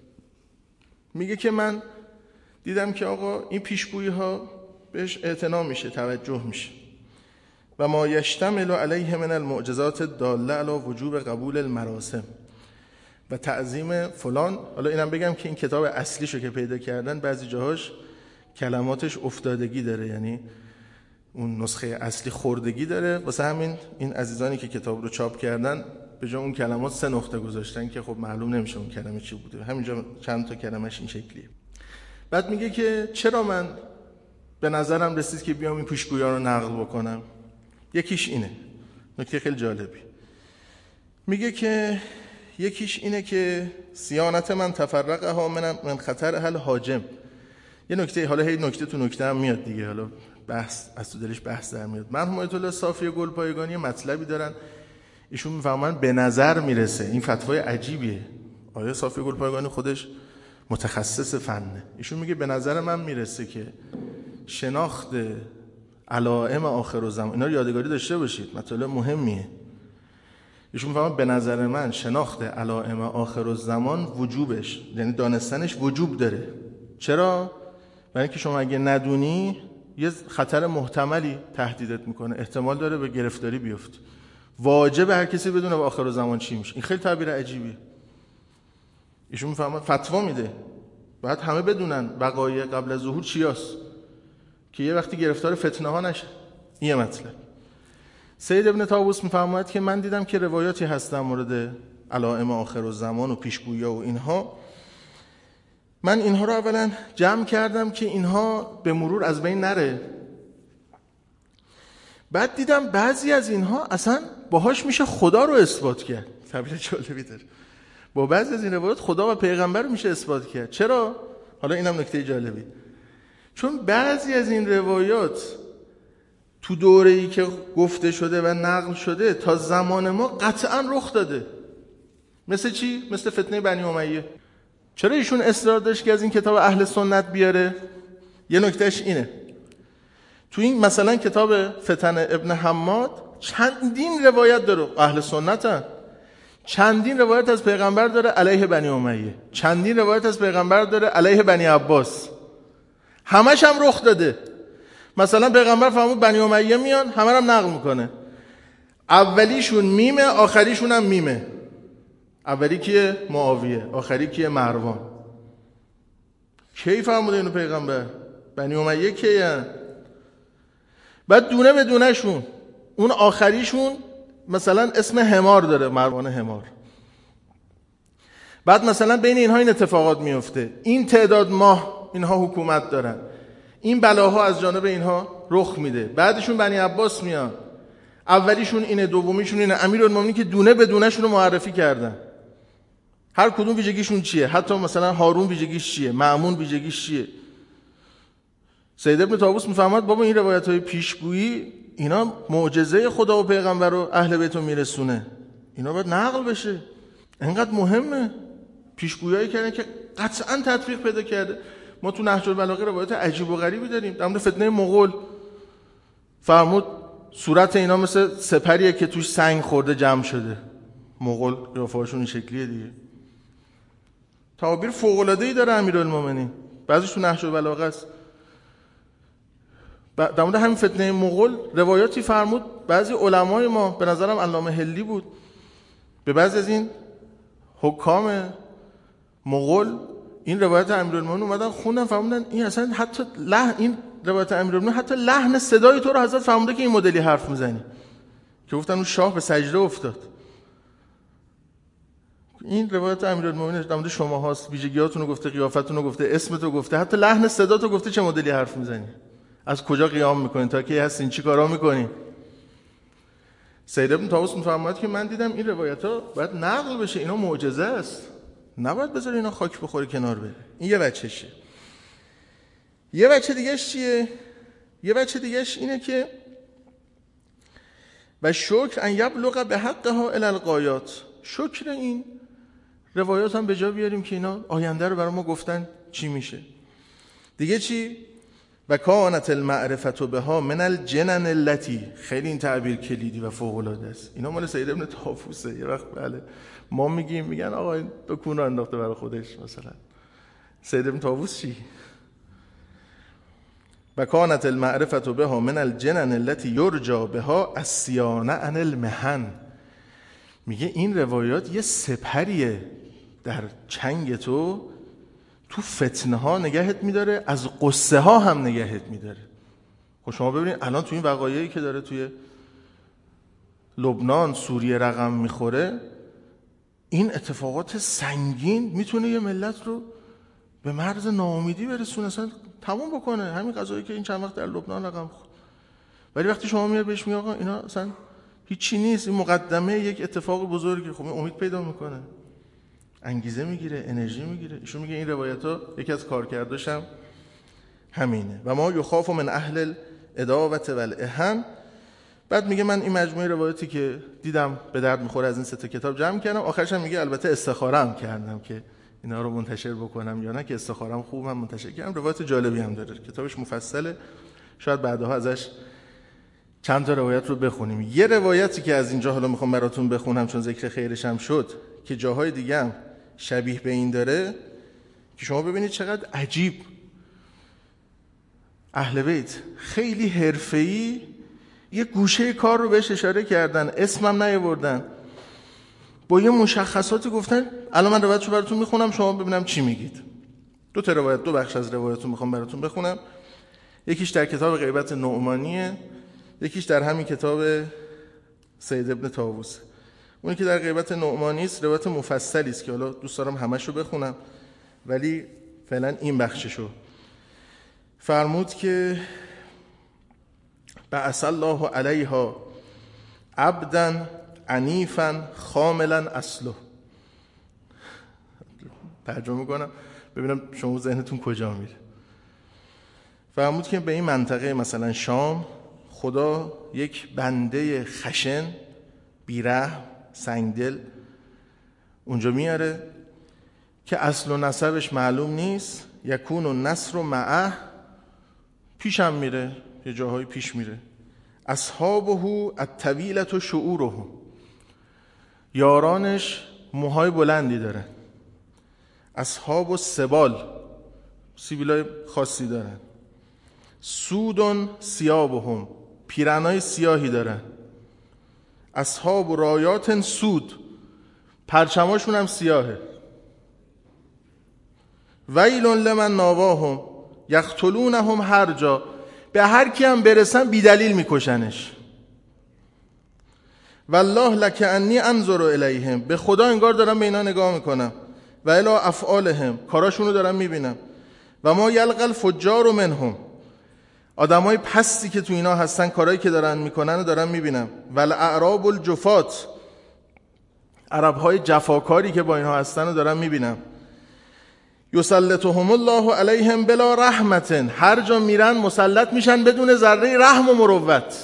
میگه که من دیدم که آقا این پیشگویی ها بهش اعتنا میشه، توجه میشه. و ما یشتمل علیه من المعجزات الداله علی وجوب قبول المراسم و تعظیم فلان. حالا اینم بگم که این کتاب اصلیشو که پیدا کردن بعضی جاهاش کلماتش افتادگی داره، یعنی اون نسخه اصلی خوردگی داره، واسه همین این عزیزانی که کتاب رو چاپ کردن به جای اون کلمات سه نقطه گذاشتن که خب معلوم نمیشه اون کلمه چی بوده. همینجا چند تا کلمش این شکلیه. بعد میگه که چرا من به نظرم رسید که بیام این پیشگویی رو نقل بکنم. یکیش اینه، نکته خیلی جالبی. میگه که یکیش اینه که صیانت من تفرقه ها من من خطر اهل حاجم. یه نکته، حالا هی نکته تو نکته هم میاد دیگه، حالا بحث از تو دلش بحث در میاد. مرحوم آیت الله صافی گلپایگانی مطلبی دارن، ایشون میفهمن به نظر میرسه، این فتوای عجیبیه. آیا صافی گلپایگانی خودش متخصص فنه، ایشون میگه به نظر من میرسه که شناخت علائم آخر الزمان، اینا رو یادگاری داشته باشید، مطلب مهمیه. ایشون میفهمن به نظر من شناخت علائم آخر الزمان وجوبش، یعنی دانستنش وجوب داره. چرا؟ برای اینکه شما اگه ندونی یه خطر محتملی تهدیدت میکنه، احتمال داره به گرفتاری بیفتی. واجب هر کسی بدونه به آخر الزمان چی میشه. این خیلی تعبیر عجیبیه. ایشون میفهمه فتوا میده باید همه بدونن وقایع قبل از ظهور چیاست که یه وقتی گرفتار فتنه ها نشه. این مطلب. سید ابن طاووس میفرماید که من دیدم که روایاتی هستن مورد علائم آخر الزمان و پیشگویی‌ها و اینها، من اینها رو اولا جمع کردم که اینها به مرور از بین نره. بعد دیدم بعضی از اینها اصلا باهاش میشه خدا رو اثبات کرد. تعبیر جالبی داره. با بعضی از این روایات خدا و پیغمبر رو میشه اثبات کرد. چرا؟ حالا اینم نکته جالبی. چون بعضی از این روایات تو دوره‌ای که گفته شده و نقل شده تا زمان ما قطعا رخ داده. مثل چی؟ مثل فتنه بنی امیه. چرا ایشون اصرار داشت که از این کتاب اهل سنت بیاره؟ یه نکتهش اینه، تو این مثلا کتاب فتن ابن حماد چندین روایت داره، اهل سنتن، چندین روایت از پیغمبر داره علیه بنی امیه، چندین روایت از پیغمبر داره علیه بنی عباس، همش هم رخ داده. مثلا پیغمبر فرمود بنی امیه میان، همه هم نقل میکنه، اولیشون میمه آخریشون هم میمه. اولی کیه؟ معاویه، آخری کیه؟ مروان. کی فرموده اینو پیغمبر؟ بنی امیه کیه؟ بعد دونه به دونه شون، اون آخریشون مثلا اسم حمار داره، مروان حمار. بعد مثلا بین اینها این اتفاقات میفته، این تعداد ماه اینها حکومت دارن، این بلاها از جانب اینها رخ میده. بعدشون بنی عباس میان، اولیشون اینه، دومیشون اینه. امیرالمومنین که دونه به دونه شون رو معرفی کردن، هر کدوم ویژگیشون چیه، حتی مثلا هارون ویژگیش چیه، مأمون ویژگیش چیه. سید ابن طاووس میفهمد بابا این روایت‌های پیشگویی اینا معجزه خدا و پیغمبر و اهل بیت رو میرسونه، اینا باید نقل بشه، اینقدر مهمه. پیشگویی کردن که قطعا تطبیق پیدا کرده. ما تو نهج البلاغه روایت عجیب و غریبی داریم در مورد فتنه مغول. فرمود صورت اینا مثل سپریه که توش سنگ خورده جمع شده. مغول قیافه‌هاشون این شکلیه دیگه. تعابیر فوق‌العاده‌ای داره امیرالمومنین. بعضیش تو نهج البلاغه است. در مورد همین فتنه مغول روایاتی فرمود بعضی علمای ما، به نظرم علامه هلی بود، به بعضی از این حکام مغول این روایت امیرالمومنین اومدن خوندن، فهمیدن این اصلا حتی لحن، این روایت امیرالمومنین حتی لحن صدای تو رو حضرت فهمیده که این مدلی حرف میزنی، که گفتن اون شاه به سجده افتاد. این روایت امیرالمومنین در مورد شما هاست، ویژگیاتونو گفته، قیافتونو گفته، اسمتو گفته، حتی لحن صداتو گفته چه مدلی حرف میزنی، از کجا قیام میکنین، تا کی هستین، چی کارا میکنین. سید ابن طاووس میفرماید که من دیدم این روایت‌ها باید نقل بشه، اینا معجزه است، نباید بذاری اینا خاک بخوره کنار بره. این یه بچه‌شه. یه بچه دیگه‌ش چیه؟ یه بچه دیگه‌ش اینه که و شکر ان یبلغ به حقها الی الغایات، شکر این روایات هم به جا بیاریم که اینا آینده رو برای ما گفتن چی میشه. دیگه چی؟ و کانت المعرفت بها من الجنن التی، خیلی این تعبیر کلیدی و فوق العاده است. اینا مال سید ابن طاووسه. یه وقت بله ما میگیم میگن آقا این دو کونه انداخته برای خودش، مثلا سید ابن طاووس چی؟ و کانت المعرفت بها من الجنن التی یرجا بها الصیانه عن المحن. میگه این روایات یه سپریه در چنگ تو، تو فتنه ها نگهت میداره، از قصه ها هم نگهت میداره. خب شما ببینید الان تو این وقایعی که داره توی لبنان، سوریه رقم میخوره، این اتفاقات سنگین میتونه یه ملت رو به مرز ناامیدی برسونه، اصلا تموم بکنه. همین قضایی که این چند وقت در لبنان رقم خورد. ولی وقتی شما میاد بهش میگه آقا اینا اصلا هیچی نیست، این مقدمه یک اتفاق بزرگی، خب امید پیدا میکنه، انگیزه میگیره، انرژی میگیره. ایشون میگه این روایت ها یکی از کارکرداش هم همینه. و ما یخاف من اهل الاداوه والاحن. بعد میگه من این مجموعه روایتی که دیدم به درد میخوره از این سه تا کتاب جمع کردم. آخرش هم میگه البته استخاره هم کردم که اینا رو منتشر بکنم یا نه، که استخارم خوبم منتشر کردم. روایت جالبی هم داره، کتابش مفصله، شاید بعدها ازش چند تا روایت رو بخونیم. یه روایتی که از اینجا حالا میخوام براتون بخونم چون ذکر خیرش هم شد، که جاهای دیگه هم شبیه به این داره، که شما ببینید چقدر عجیب اهل بیت خیلی حرفه‌ای یه گوشه کار رو بهش اشاره کردن، اسمم نیاوردن، با یه مشخصاتی گفتن. الان من روایتشو براتون میخونم، شما ببینم چی میگید. دو تا روایت، دو بخش از روایتون میخوام براتون بخونم. یکیش در کتاب غیبت نعمانیه، یکیش در همین کتاب سید ابن طاووس. اونی که در غیبت نعمانی است روایت مفصلی است که حالا دوست دارم همه‌شو بخونم، ولی فعلا این بخششو. فرمود که بعث الله علیها عبدا عنیفا خاملا اصله. ترجمه کنم ببینم شما ذهنتون کجا میره. فرمود که به این منطقه مثلا شام خدا یک بنده خشن، بیرحم، سنگدل اونجا میاره که اصل و نسبش معلوم نیست. یکون النصر معه، پیشم میره، یه جاهای پیش میره. اصحابه الطویلة شعوره، یارانش موهای بلندی دارن. اصحاب السبال، سیبیلای خاصی دارن. سودن ثیابهم، پیرنای سیاهی دارن. اصحاب رایات سود، پرچماشون هم سیاهه. ویل لمن ناواهم یقتلونهم هر جا، به هر کی هم برسن بی دلیل میکشنش. والله لکانی انظر الیهم، به خدا انگار دارم به اینا نگاه میکنم. و الی افعالهم، کاراشونو دارم میبینم. و ما یلقى الفجار منهم، آدمای پستی که تو اینا هستن کارایی که دارن میکنن رو دارم میبینم. والاعراب الجفات، عربهای جفاکاری که با اینها هستن رو دارم میبینم. یسلطهم الله علیهم بلا رحمت، هر جا میرن مسلط میشن بدون ذره رحم و مروت.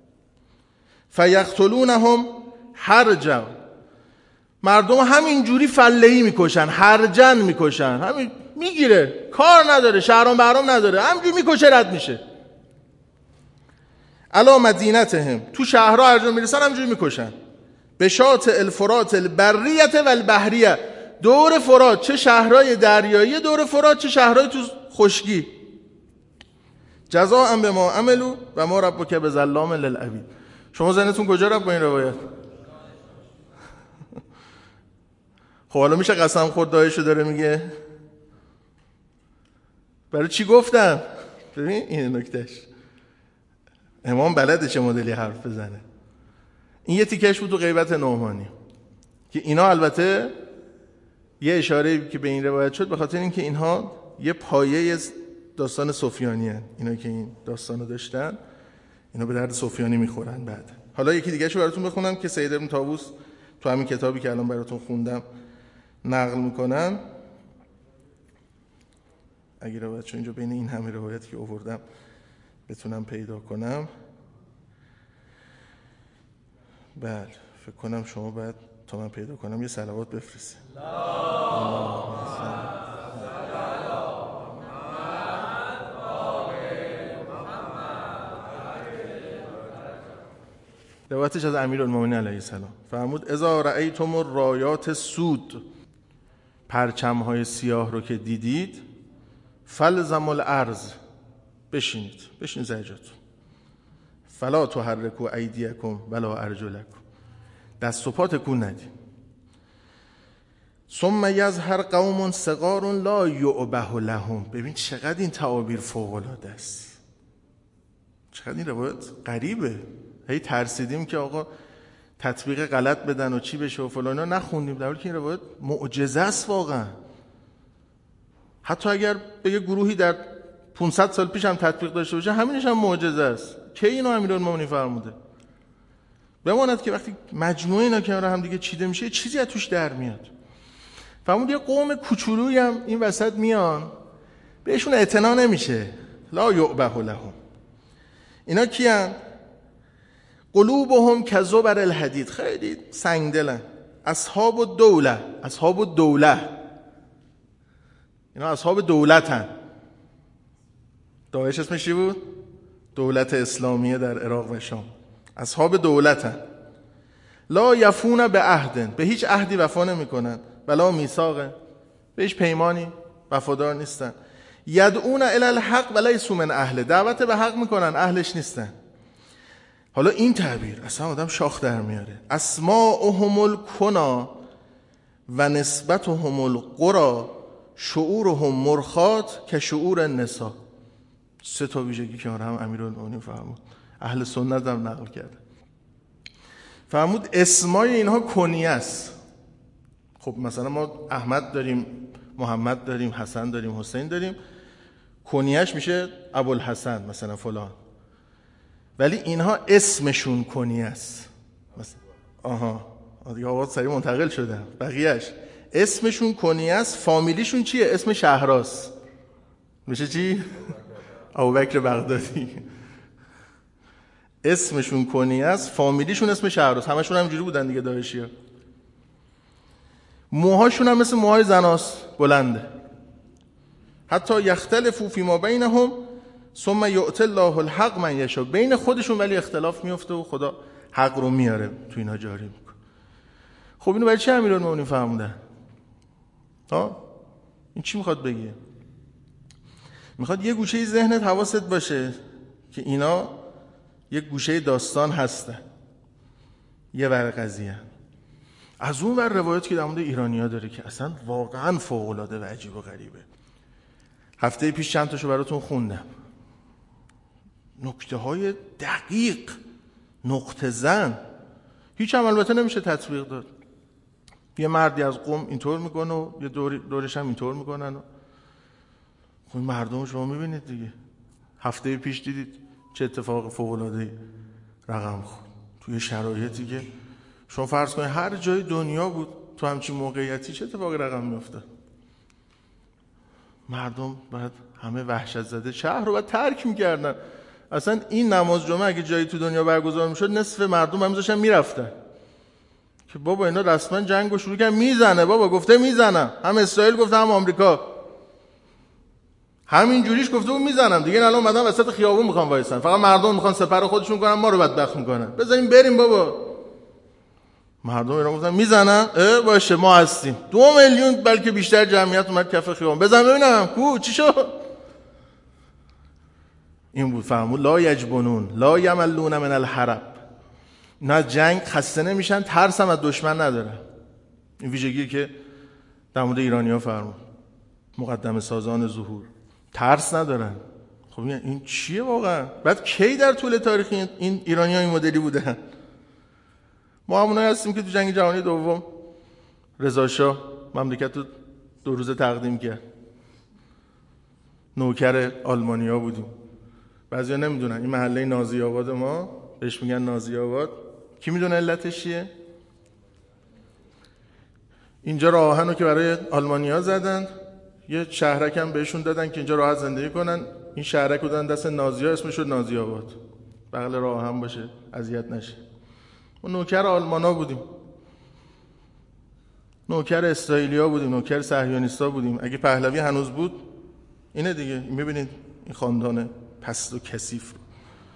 فیقتلونهم هرجا، مردم همین جوری فلهی میکشن، هرجن میکشن، همین میگیره، کار نداره، شهرام بهرام نداره، همینجوری میکشه رد میشه. علا مدینتهم، تو شهرها هر جا میرسن همینجوری میکشن. بشات الفرات البریه و البحریه، دور فرات، چه شهرهای دریایی دور فرات، چه شهرهای تو خشکی. جزاء بما عملوا و ما ربک بظلام للعبید. شما ذهنتون کجا رفت با این روایت؟ خب حالا میشه قسم خورد دایشو داره میگه؟ برای چی گفتم؟ ببین این نکتهش، امام بلده چه مدلی حرف بزنه. این یه تیکش بود تو غیبت نعمانی که اینا البته یه اشاره که به این روایت شد به خاطر اینکه اینها یه پایه داستان سفیانی هن. اینا که این داستانو داشتن اینا به درد سفیانی میخورن. بعد حالا یکی دیگه شو براتون بخونم که سید ابن طاووس تو همین کتابی که الان براتون خوندم نقل میکنن. اگه روایت چون اینجا بین این همه روایتی که آوردم بتونم پیدا کنم. بله فکر کنم شما باید تا من پیدا کنم یه صلوات بفرستید. روایتش از امیرالمومنین علیه السلام فرمود اذا رأیتم الرایات سود، پرچم‌های سیاه رو که دیدید، فلزموا الارض، بشینید بشینید زجاتون، فلا تحرکوا ایدیکم ولا ارجلکم، دست و پا تکون ندید. ثم یظهر قوم صغار لا یعبه لهم. ببین چقدر این تعابیر فوق العاده است، چقدر این روایت غریبه. هی ترسیدیم که آقا تطبیق غلط بدن و چی بشه و فلانا، نخوندیم در حالی که این روایت معجزه است واقعا. حتی اگر به یه گروهی در پانصد سال پیش هم تطبیق داشته باشه همینش هم معجزه است. کی اینو امیرالمومنین فرموده؟ بماند که وقتی مجموعه اینا کنار هم دیگه چیده میشه چیزی از توش در میاد. فرمود یه قوم کوچولویی هم این وسط میان بهشون اعتنا نمیشه. لا یعبه لهم. اینا کیان؟ قلوبهم کزبر الحدید، خیلی سنگدلن. اصحاب الدوله، اصحاب الدوله، اینا اصحاب دولتن. داعش اسمش چی بود؟ دولت اسلامیه در عراق و شام. اصحاب دولتن. لا یفون به عهد، به هیچ عهدی وفا نمیکنن. ولا میثاق، به هیچ پیمانی وفادار نیستن. یدعون الی الحق و لیسوا من اهله، دعوت به حق میکنن اهلش نیستن. حالا این تعبیر اصلا آدم شاخ در میاره. اسماءهم الکنا و نسبتهم القرى شعورهم مرخات که شعور النساء. سه تا ویژگی که هم امیرالمومنین فرمود، اهل سنت هم نقل کرده. فرمود اسمای اینها کنیه است. خب مثلا ما احمد داریم، محمد داریم، حسن داریم، حسین داریم، کنیهش میشه ابوالحسن مثلا فلان. ولی اینها اسمشون کنیه است. مثلا آها دیگه آواز سریع منتقل شده. بقیهش اسمشون کنیه است. فامیلیشون چیه؟ اسم شهراست. میشه چی؟ ابوبکر بغدادی. اسمشون کنیه است، فامیلیشون اسم شهراست. همشون همینجوری بودن دیگه داعشی‌ها. موهاشون هم مثل موهای زناست، بلنده. حتی یختلفوا فیما بینهم ثم یؤتی الله الحق من یشاء. بین خودشون ولی اختلاف میفته و خدا حق رو میاره تو اینا جاری میکنه. خب اینو برای چه امیرالمومنین فرمودن؟ ها این چی میخواد بگه؟ میخواد یه گوشه ذهنت حواست باشه که اینا یه گوشه داستان هستن، یه ور قضیه. از اون ور روایت که در مورد ایرانی‌ها داره که اصلا واقعا فوق‌العاده و عجیب و غریبه. هفته پیش چند تاشو براتون خوندم. نکته های دقیق، نقطه زن. هیچ هم البته نمیشه تطبیق داد. یه مردی از قوم اینطور میکنه و یه دور دورش هم اینطور میکنن و خب مردم شما میبینید دیگه. هفته پیش دیدید چه اتفاق فوق‌العاده‌ای رقم خورد توی شرایطی که شما فرض کنید هر جای دنیا بود تو همچین موقعیتی چه اتفاقی رقم میفته. مردم بعد همه وحشت زده شهر رو بعد ترک میکردن. اصلا این نماز جمعه اگه جایی تو دنیا برگزار میشد نصف مردم هم میذاشتن میرفتن که بابا اینا رسما جنگو شروع کردن. میزنه بابا، گفته میزنم. هم اسرائیل گفته هم آمریکا همین جوریش گفته بود میزنم دیگه. الان اومدن وسط خیابون میخوان وایسن، فقط مردم میخوان سپر خودشون کنن، ما رو بدبخت میکنن. بذاریم بریم بابا. مردم ایران گفتن میزنن. اه باشه ما هستیم. دو میلیون بلکه بیشتر جمعیت اومد کف خیابون. بزن ببینم کو چی شد. این بود. فرمود لا یجبنون لا یملون من الحرب. اینا از جنگ خسته نمیشن، ترس هم از دشمن ندارن. این ویژگی که در مورد ایرانی‌ها فرمود. مقدمه سازان ظهور، ترس ندارن. خب این چیه واقعا؟ بعد کی در طول تاریخ این ایرانی‌ها این مدلی بودن؟ ما همونایی هستیم که تو جنگ جهانی دوم رضا شاه مملکت رو دو روزه تقدیم کرد، نوکر آلمانیا بودیم. بعضیا نمیدونن این محله نازی آباد ما بهش میگن نازی آباد. کی میدونه علتش چیه؟ اینجا راه آهن رو که برای آلمانیا زدن، یه شهرک هم بهشون دادن که اینجا راحت زندگی کنن. این شهرک رو دادن دست نازی‌ها، اسمش شد نازی آباد، بغل راه آهن باشه، اذیت نشه. ما نوکر آلمانا بودیم، نوکر اسرائیلیا بودیم، نوکر صهیونیستا بودیم. اگه پهلوی هنوز بود اینه دیگه. میبینید این خاندان پست و کثیف رو،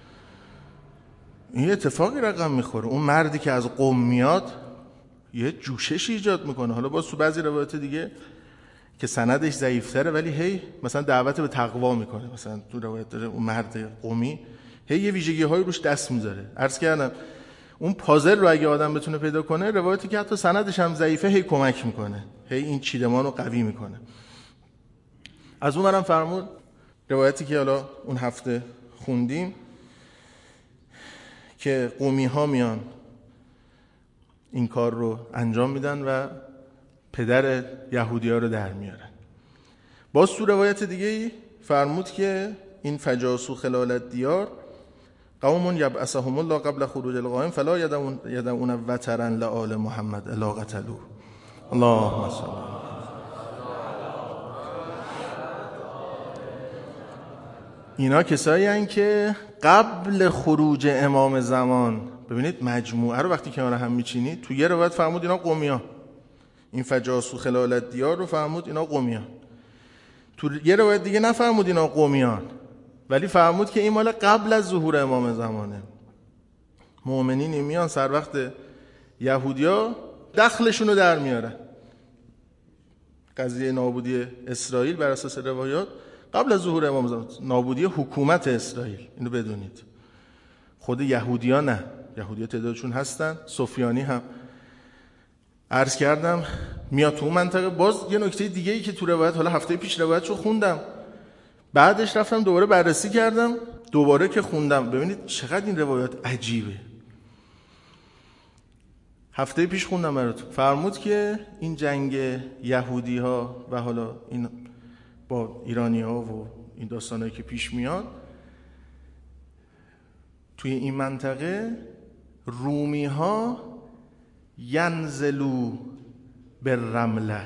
این اتفاقی رقم میخوره. اون مردی که از قم میاد یه جوشش ایجاد میکنه. حالا باز تو بعضی روایت دیگه که سندش ضعیف‌تره ولی هی مثلا دعوت به تقوا میکنه. مثلا تو روایت داره اون مرد قمی هی یه ویژگی‌هایی روش دست میذاره. عرض کردم اون پازل رو اگه آدم بتونه پیدا کنه، روایتی که حتی سندش هم ضعیفه هی کمک میکنه، هی این چیدمان رو قوی میکنه. از اون برم فرمود روایتی که حالا اون هفته خوندیم که قومی ها میان این کار رو انجام میدن و پدر یهودی ها رو در میارن. باز تو روایت دیگه فرمود که این فجاسو خلال الدیار قوم یبعثهم الله قبل خروج القائم فلا یدعون یدعون وترا لآل محمد الا قتلوه. اللهم صل. اینا کسایی هستند که قبل خروج امام زمان، ببینید مجموعه رو وقتی کنار هم میچینید، تو یه روایت فرمود اینا قومیان، این فجاسو خلال الدیار رو فرمود اینا قومیان. تو یه روایت دیگه نفرمود اینا قومیان، ولی فرمود که این مال قبل از ظهور امام زمانه. مؤمنین میان سر وقت یهودیا دخلشون رو در میارن. قضیه نابودی اسرائیل بر اساس روایات قبل از ظهور امام زمان، نابودی حکومت اسرائیل، اینو بدونید. خود یهودیا نه، یهودیا تعدادشون هستن، سفیانی هم عرض کردم میاد تو منطقه. باز یه نکته دیگه ای که تو روایت، حالا هفته پیش روایتشو خوندم، بعدش رفتم دوباره بررسی کردم، دوباره که خوندم ببینید چقدر این روایات عجیبه. هفته پیش خوندم براتون، فرمود که این جنگ یهودی ها و حالا این با ایرانی ها و این داستانایی که پیش میاد توی این منطقه، رومی ها ینزلو بالرمله،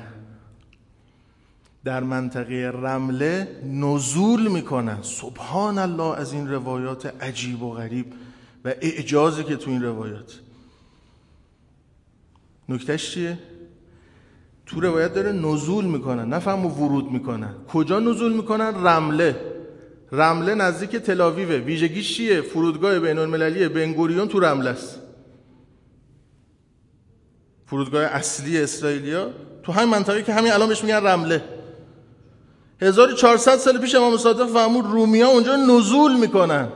در منطقه رمله نزول میکنن. سبحان الله از این روایات عجیب و غریب و اعجازی که تو این روایات. نکتهش چیه؟ تو روایت داره نزول میکنن، نفهم ورود میکنن. کجا نزول میکنن؟ رمله. رمله نزدیک تل‌آویو. ویژگیش چیه؟ فرودگاه بین المللی بن گوریون تو رمله است. فرودگاه اصلی اسرائیلیا تو همین منطقه که همین الان بهش میگن رمله. هزار و چهارصد سال پیش امام صادق فرمود رومیا اونجا نزول میکنن،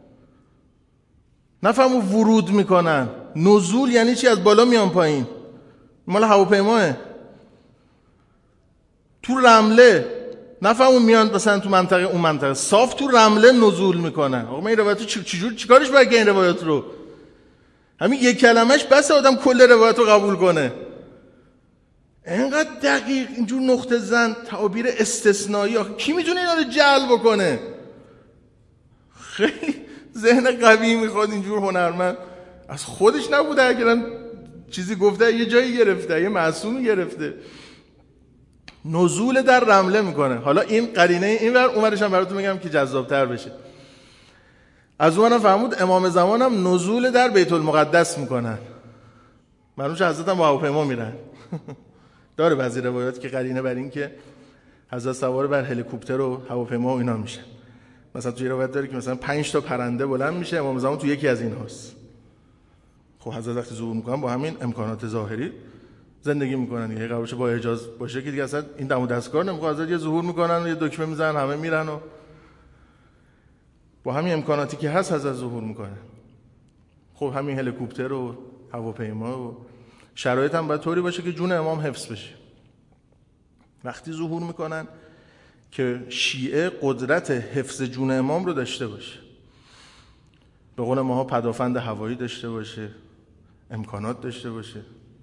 نفهمو ورود میکنن. نزول یعنی چی؟ از بالا میان پایین، مال هواپیماه. تو رمله نفهمو میان مثلا تو منطقه اون منطقه صاف، تو رمله نزول میکنن. آقا من این روایت چی چجور چیکارش باید این روایت رو؟ همین یک کلمش بس آدم کل روایت رو قبول کنه. اینقدر دقیق اینجور نقطه زن، تعابیر استثنایی، کی میتونه اینا رو جعل بکنه؟ خیلی ذهن قوی میخواد اینجور هنرمند. از خودش نبوده، اگرم چیزی گفته یه جایی گرفته، یه معصومی گرفته. نزول در رمله میکنه. حالا این قرینه این ور اونورش هم براتون میگم که جذابتر بشه. از اونم فهمود امام زمان هم نزول در بیت المقدس میکنن. معلومه حضرت هم با هواپیما میرن. داره بعضی روایات که قرینه بر این که حضرت سوار بر هلیکوپتر و هواپیما و اینا میشن. مثلا توی روایت داره که مثلا پنج تا پرنده بلند میشه، امام زمان تو یکی از اینهاست. خب حضرت وقتی ظهور میکنن با همین امکانات ظاهری زندگی میکنن دیگه. قرار باشه با اجازه باشه که دیگه اصلا این دم و دستگار نمیخواد. حضرت یه ظهور میکنن و یه دکمه میزنن همه میرن. و با همین امکاناتی که هست حضرت ظهور میکنن. خب همین هلیکوپتر و هواپیما و شرایط هم باید طوری باشه که جون امام حفظ بشه. وقتی ظهور میکنن که شیعه قدرت حفظ جون امام رو داشته باشه، به قول ماها پدافند هوایی داشته باشه، امکانات داشته باشه.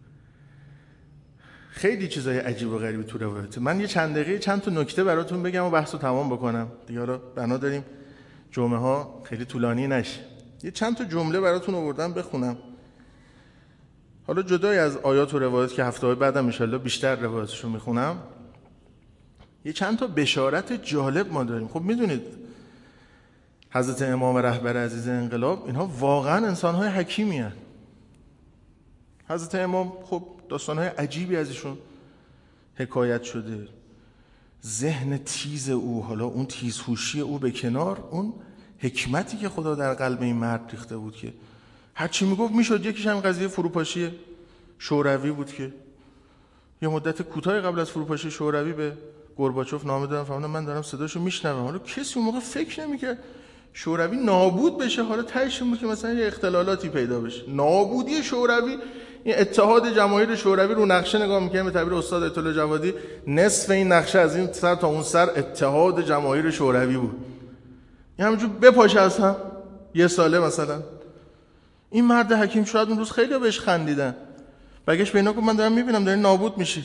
خیلی چیزای عجیب و غریبی تو روایت. من یه چند دقیقه چند تا نکته براتون بگم و بحثو تمام بکنم دیگه. رو بنا داریم جمعه ها خیلی طولانی نشه. یه چند تا جمله براتون آوردم بخونم. حالا جدای از آیات و روایات که هفته‌های بعدم ان شاءالله بیشتر روایاتشو میخونم، یه چند تا بشارت جالب ما داریم. خب میدونید حضرت امام رهبر عزیز انقلاب اینها واقعا انسان‌های حکیمی هستند. حضرت امام خب داستان‌های عجیبی ازشون حکایت شده. ذهن تیز او، حالا اون تیزهوشی او به کنار، اون حکمتی که خدا در قلب این مرد ریخته بود که هر چی میگفت میشد. یکیش هم قضیه فروپاشی شوروی بود که یه مدت کوتاه قبل از فروپاشی شوروی به گورباچوف نامه دادن، فهمیدن من دارم صداشو میشنوم. حالا کسی اون موقع فکر نمیکرد شوروی نابود بشه. حالا تهش بود که مثلا یه اختلالاتی پیدا بشه. نابودی شوروی، این اتحاد جماهیر شوروی رو نقشه نگاه میکنیم به تعبیر استاد آیت الله جوادی، نصف این نقشه از این سر تا اون سر اتحاد جماهیر شوروی بود. این همونجور بپاشه از هم یه ساله مثلا. این مرد حکیم شاید اون روز خیلی بهش خندیدن، بگش به اینا گفت من دارم میبینم دارین نابود میشید.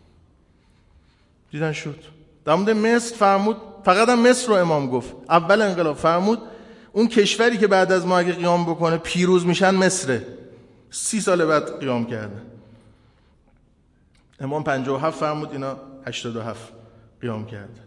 دیدن شد. در مورد مصر فرمود، فقط هم مصر رو امام گفت اول انقلاب، فرمود اون کشوری که بعد از ما اگه قیام بکنه پیروز میشن مصره. سی سال بعد قیام کردن. امام پنجاه و هفت فرمود، اینا هشتاد و هفت قیام کردن.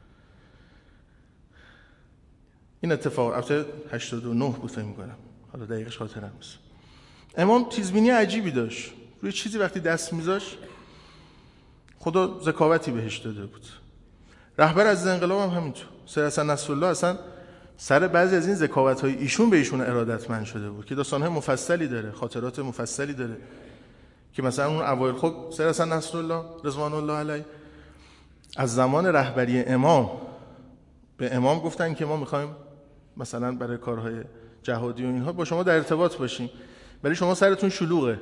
این اتفاق البته هشتاد و نه بود فکر می‌کنم، حالا دقیقش خاطرم نیست. امام تیزبینی عجیبی داشت. روی چیزی وقتی دست میذاشت خدا ذکاوتی بهش داده بود. رهبر از انقلاب هم همینطور. سید حسن نصرالله اصلا سر بعضی از این ذکاوت‌های ایشون به ایشون ارادتمند شده بود که داستان‌های مفصلی داره، خاطرات مفصلی داره که مثلا اون اوایل خب سید حسن نصرالله رضوان الله علیه از زمان رهبری امام به امام گفتن که ما می‌خوایم مثلا برای کارهای جهادی و اینها با شما در ارتباط باشیم، ولی شما سرتون شلوغه.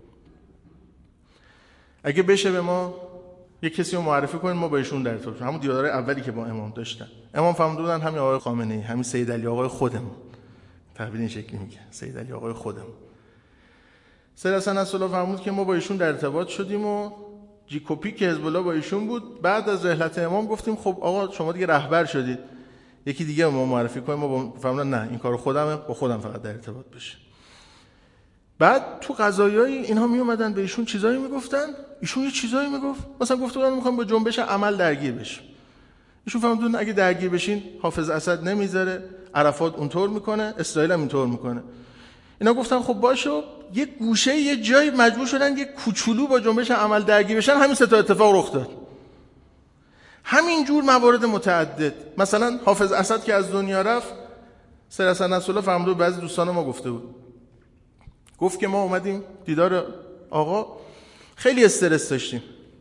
اگه بشه به ما یک کسی رو معرفی کنین ما با ایشون در ارتباط. همون دیدار اولی که با امام داشتن، امام فهموده بودن همین آقای خامنه‌ای، همین سید علی آقای خودمون، تعبیر این شکلی میگه، سید علی آقای خودمون. سید حسن نصرالله فرمود که ما با ایشون در ارتباط شدیم و جیکوپی که حزب الله با ایشون بود. بعد از رحلت امام گفتیم خب آقا شما دیگه رهبر شدید، یکی دیگه ما معرفی کنیم. ما فهمیدن نه این کارو خودمه، با خودم فقط در ارتباط بشه. بعد تو قضایای اینها می اومدن به ایشون چیزایی میگفتن، ایشون یه چیزایی میگفت، مثلا گفته بودن میخوام با جنبش عمل درگیر بشیم. ایشون فهمیدن اگه درگیر بشین حافظ اسد نمیذاره، عرفات اونطور میکنه، اسرائیل هم اینطور میکنه. اینا گفتن خب باشه. یه گوشه یه جای مجبور شدن یه کوچولو با جنبش عمل درگیر بشن. همین سه تا اتفاق رخ داد. همین جور موارد متعدد. مثلا حافظ اسد که از دنیا رفت، سید حسن نصرالله فرموده بعضی دوستان ما گفته بود، گفت که ما اومدیم دیدار آقا، خیلی استرس داشتیم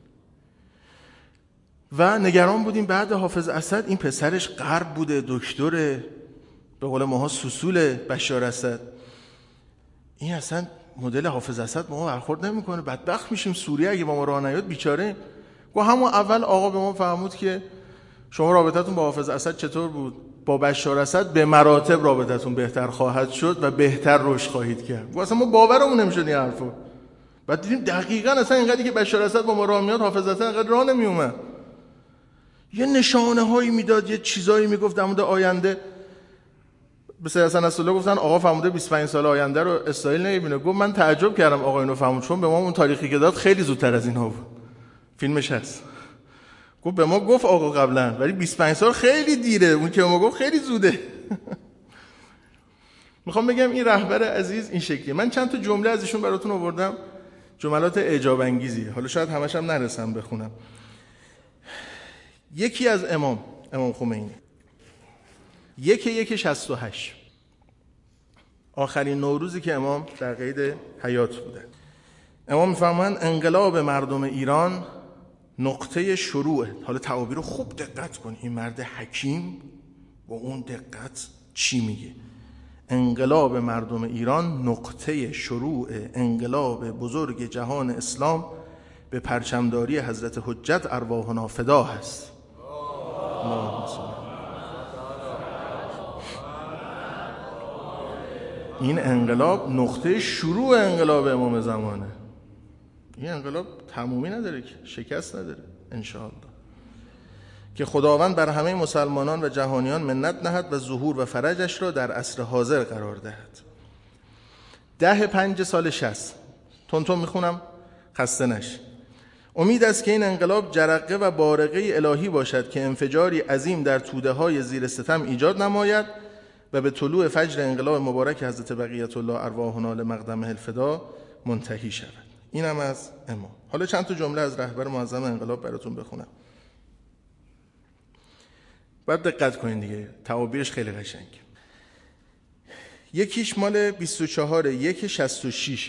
و نگران بودیم بعد حافظ اسد این پسرش غرب بوده، دکتره، به قول ماها سوسول بشار اسد، این اصلا مدل حافظ اسد ما برخورد نمیکنه، بدبخت میشیم، سوریه اگه با ما راه نیاد بیچاره. و همون اول آقا به ما فرمود که شما رابطتون با حافظ اسد چطور بود؟ با بشار اسد به مراتب رابطتون بهتر خواهد شد و بهتر رشد خواهید کرد. و اصلا ما باورمون نمیشد این حرفو. بعد دیدیم دقیقاً اصلا اینقدری که بشار اسد با ما راه میاد حافظ اسد اینقدر راه نمیومد. یه نشانه‌هایی میداد، یه چیزایی میگفت در مورد آینده. به سید حسن نصرالله گفتن آقا فرموده بیست و پنج سال آینده رو اسرائیل نمیبینه. گفت من تعجب کردم آقا اینو فهمون، چون به ما اون تاریخی که داد خیلی زودتر از اینها بود. فیلمش هست. گفت به ما گفت آقا قبلا، ولی بیست و پنج سال خیلی دیره، اون که ما گفت خیلی زوده. میخوام بگم این رهبر عزیز این شکلیه. من چند تا جمله از ایشون براتون آوردم، جملات اعجاب انگیزی، حالا شاید همش هم نرسم بخونم. یکی از امام امام خمینی، یک یک شصت و هشت، آخرین نوروزی که امام در قید حیات بودن، امام میفرمایند انقلاب مردم ایران نقطه شروعه. حالا تعابیر رو خوب دقت کن. این مرد حکیم با اون دقت چی میگه؟ انقلاب مردم ایران نقطه شروع انقلاب بزرگ جهان اسلام به پرچمداری حضرت حجت ارواحنا فدا هست. این انقلاب نقطه شروع انقلاب امام زمانه. این انقلاب تمومی نداره، که شکست نداره انشاءالله، که خداوند بر همه مسلمانان و جهانیان منت نهد و ظهور و فرجش را در عصر حاضر قرار دهد. ده پنج سال شصت تون تون میخونم خسته نش. امید است که این انقلاب جرقه و بارقه الهی باشد که انفجاری عظیم در توده های زیر ستم ایجاد نماید و به طلوع فجر انقلاب مبارک حضرت بقیت الله ارواحنا لمقدمه الفدا منتهی شود. اینم از امام. حالا چند تا جمله از رهبر معظم انقلاب براتون بخونم. باید دقت کنین دیگه، تعابیرش خیلی قشنگه. یکیش مال بیست و چهار یک شصت و شش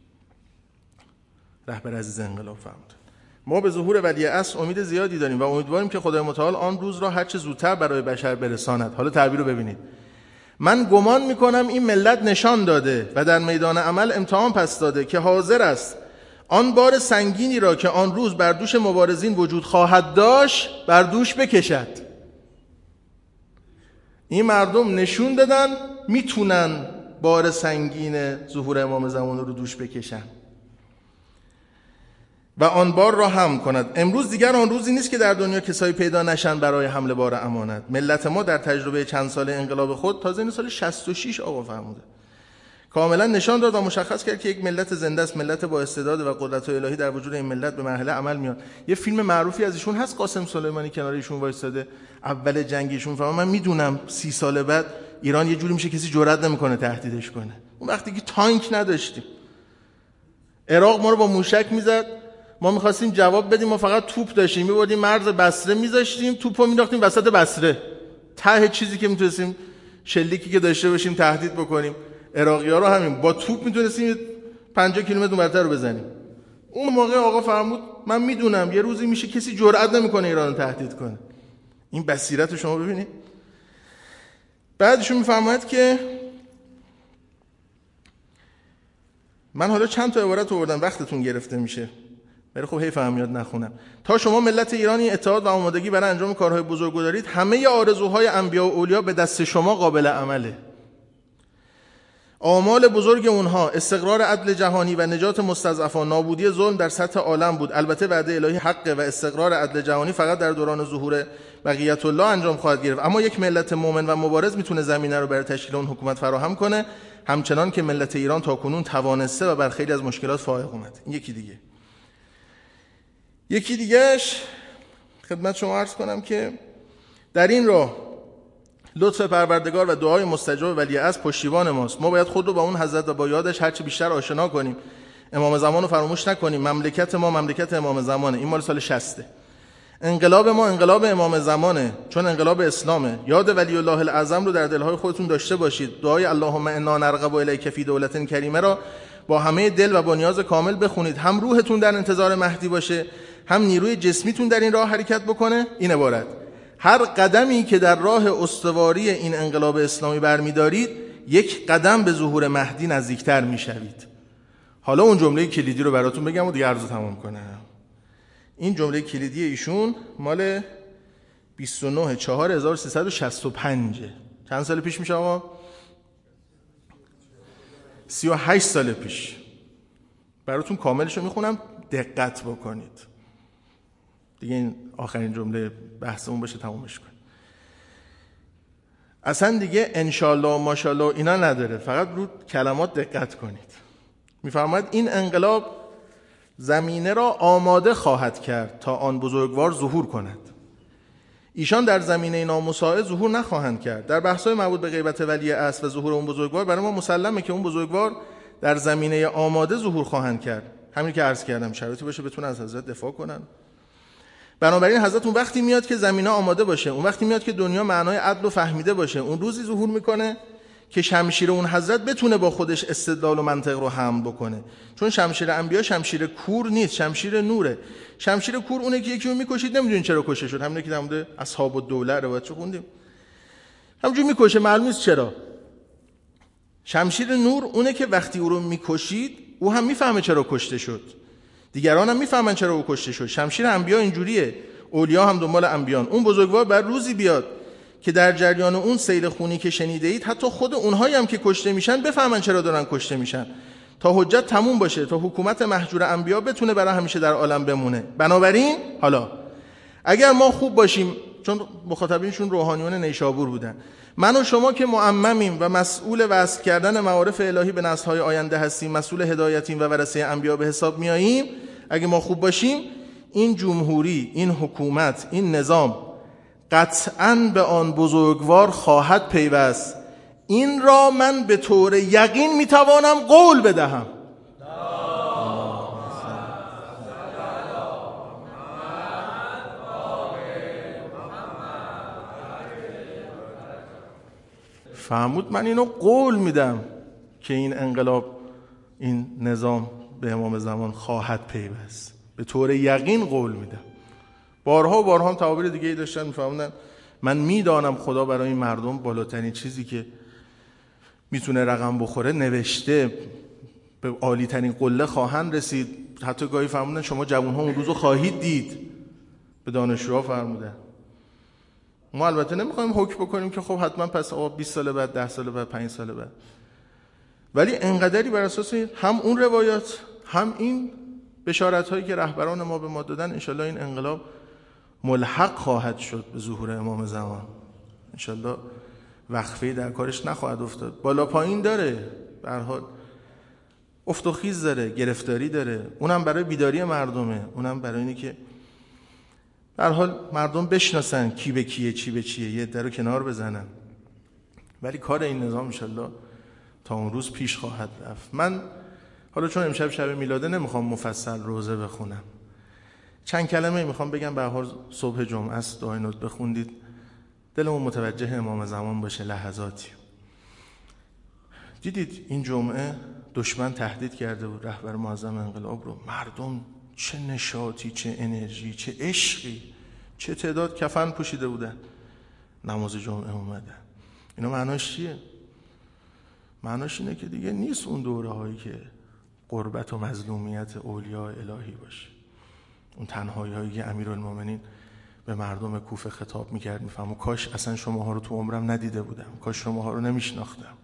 رهبر عزیز انقلاب فرمود: ما به ظهور ولی عصر امید زیادی داریم و امیدواریم که خدای متعال آن روز را هرچه زودتر برای بشر برساند. حالا تعبیر رو ببینید: من گمان میکنم این ملت نشان داده و در میدان عمل امتحان پس داده که حاضر است آن بار سنگینی را که آن روز بر دوش مبارزین وجود خواهد داشت بر دوش بکشد. این مردم نشون دادن میتونن بار سنگین ظهور امام زمان رو دوش بکشن و آن بار را هم کند. امروز دیگر آن روزی نیست که در دنیا کسایی پیدا نشن برای حمل بار امانت. ملت ما در تجربه چند ساله انقلاب خود، تازه این سال شصت و شش آقا فرموده، کاملا نشان داد و مشخص کرد که یک ملت زنده است، ملت با استعداد و قدرت الهی در وجود این ملت به مرحله عمل میاد. یه فیلم معروفی از ایشون هست، قاسم سلیمانی کنار ایشون وایساده اول جنگیشون، فهم من میدونم سی سال بعد ایران یه جوری میشه کسی جرئت نمیکنه تهدیدش کنه. اون وقتی که تانک نداشتیم، عراق ما رو با موشک میزد، ما می‌خواستیم جواب بدیم، ما فقط توپ داشتیم، می‌بردیم مرز بصره می‌ذاشتیم، توپو می‌انداختیم وسط بصره، ته چیزی که می‌تونستیم شلیکی که داشته باشیم تهدید بکنیم. عراقی‌ها رو همین با توپ می‌تونستیم پنجاه کیلومتر اونورتر رو بزنیم. اون موقع آقا فرمود من میدونم یه روزی میشه کسی جرئت نمی‌کنه ایران رو تهدید کنه. این بصیرت رو شما ببینید. بعدشون می‌فرماید که من حالا چند تا عبارت آوردم وقتتون گرفته میشه، ولی خب حیف هم یاد نخونم. تا شما ملت ایرانی اتحاد و آمادگی برای انجام کارهای بزرگ دارید، همه آرزوهای انبیا و اولیا به دست شما قابل عمله. آمال بزرگ اونها استقرار عدل جهانی و نجات مستضعفان، نابودی ظلم در سطح عالم بود. البته وعده الهی حقه و استقرار عدل جهانی فقط در دوران ظهور بقیت الله انجام خواهد گرفت. اما یک ملت مؤمن و مبارز میتونه زمینه رو برای تشکیل اون حکومت فراهم کنه، همچنان که ملت ایران تاکنون توانسته و بر خیلی از مشکلات فائق اومد. این یکی دیگه. یکی دیگهش خدمت شما عرض کنم که در این راه لطف پروردگار و دعای مستجاب ولی عصر پشتیبان ماست. ما باید خود رو با اون حضرت و با یادش هرچی بیشتر آشنا کنیم. امام زمان رو فراموش نکنیم. مملکت ما مملکت امام زمانه. این مال سال شصت. انقلاب ما انقلاب امام زمانه، چون انقلاب اسلامه. یاد ولی الله الاعظم رو در دلهای خودتون داشته باشید. دعای اللهم انا نرغب الیک فی دولة کریمه را با همه دل و با نیاز کامل بخونید. هم روحتون در انتظار مهدی باشه، هم نیروی جسمیتون در این راه حرکت بکنه. این عبارت: هر قدمی که در راه استواری این انقلاب اسلامی برمی‌دارید، یک قدم به ظهور مهدی نزدیکتر میشوید. حالا اون جمله کلیدی رو براتون بگم و دیگه عرض تمام کنم. این جمله کلیدی ایشون مال بیست و نه چهار هزار و سیصد و شصت و پنج. چند سال پیش میشه آقا؟ سی و هشت سال پیش. براتون کاملش رو میخونم، دقت بکنید دیگه. این آخرین جمله بحثمون باشه تمومش کن. اصلا دیگه انشالله و ماشالله اینا نداره، فقط رو کلمات دقت کنید. میفرماید این انقلاب زمینه را آماده خواهد کرد تا آن بزرگوار ظهور کند. ایشان در زمینه نامساعد ظهور نخواهند کرد. در بحث‌های مربوط به غیبت ولی عصر و ظهور اون بزرگوار برای ما مسلمه که اون بزرگوار در زمینه آماده ظهور خواهند کرد. همین که عرض کردم شرایطی باشه بتونه از حضرت دفاع کنن. بنابراین حضرت اون وقتی میاد که زمینه آماده باشه، اون وقتی میاد که دنیا معنای عدل و فهمیده باشه، اون روزی ظهور میکنه که شمشیر اون حضرت بتونه با خودش استدلال و منطق رو حمل بکنه. چون شمشیر انبیا شمشیر کور نیست، شمشیر نوره. شمشیر کور اونه که یکی رو میکشید نمیدونین چرا کشته شد. همین که در مورد اصحاب الدوله روایت چه خوندیم. همونجوری میکشه، معلوم نیست چرا. شمشیر نور اونه که وقتی او رو میکشید او هم میفهمه چرا کشته شد، دیگران هم میفهمن چرا او کشته شد. شمشیر انبیا اینجوریه، اولیا هم دنبال انبیان. اون بزرگوار بر روزی بیاد که در جریان اون سیل خونی که شنیده اید حتی خود اونهایی هم که کشته میشن بفهمن چرا دارن کشته میشن، تا حجت تموم باشه، تا حکومت مهجور انبیا بتونه برای همیشه در عالم بمونه. بنابراین حالا اگر ما خوب باشیم، چون مخاطبینشون روحانیون نیشابور بودن، من و شما که معممیم و مسئول وصل کردن معارف الهی به نسل‌های آینده هستیم، مسئول هدایتیم و ورثه انبیا به حساب میاییم، اگه ما خوب باشیم این جمهوری، این حکومت، این نظام قطعاً به آن بزرگوار خواهد پیوست. این را من به طور یقین میتوانم قول بدهم. فهمود من اینو قول میدم که این انقلاب، این نظام به امام زمان خواهد پیوست، به طور یقین قول میدم. بارها و بارها هم تعابیر دیگه ای داشتن میفهموندن من میدانم خدا برای این مردم بالاترین چیزی که میتونه رقم بخوره نوشته، به عالی ترین قله خواهند رسید. حتی گاهی فرمودن شما جوانها اون روزو خواهید دید، به دانشجوها فرمودن. ما البته نمیخوایم حکم بکنیم که خب حتما پس آقا بیست سال بعد، ده سال بعد، پنج سال بعد، ولی انقدری بر اساس هم اون روایات هم این بشارت هایی که رهبران ما به ما دادن انشالله این انقلاب ملحق خواهد شد به ظهور امام زمان. انشالله وقفه‌ای در کارش نخواهد افتاد. بالا پایین داره، به هر حال افت و خیز داره، گرفتاری داره، اونم برای بیداری مردمه، اونم برای اینه که به هر حال مردم بشناسن کی به کیه، چی به چیه، یه درو کنار بزنن. ولی کار این نظام انشالله تا اون روز پیش خواهد رفت. من حالا چون امشب شب میلاده نمیخوام مفصل روزه بخونم، چند کلمه میخوام بگم. به هر حال صبح جمعه است، دعای نوت بخوندید، دلمون متوجه امام زمان باشه لحظاتی. دیدید این جمعه دشمن تهدید کرده بود رهبر معظم انقلاب رو، مردم چه نشاطی، چه انرژی، چه عشقی، چه تعداد کفن پوشیده بودن نماز جمعه اومدن. اینا معناش چیه؟ معناش اینه که دیگه نیست اون دوره هایی که قربت و مظلومیت اولیاء الهی باشه، اون تنهایی هایی که امیرالمومنین به مردم کوفه خطاب میکرد، میفهمم کاش اصلا شماها رو تو عمرم ندیده بودم، کاش شماها رو نمیشناختم.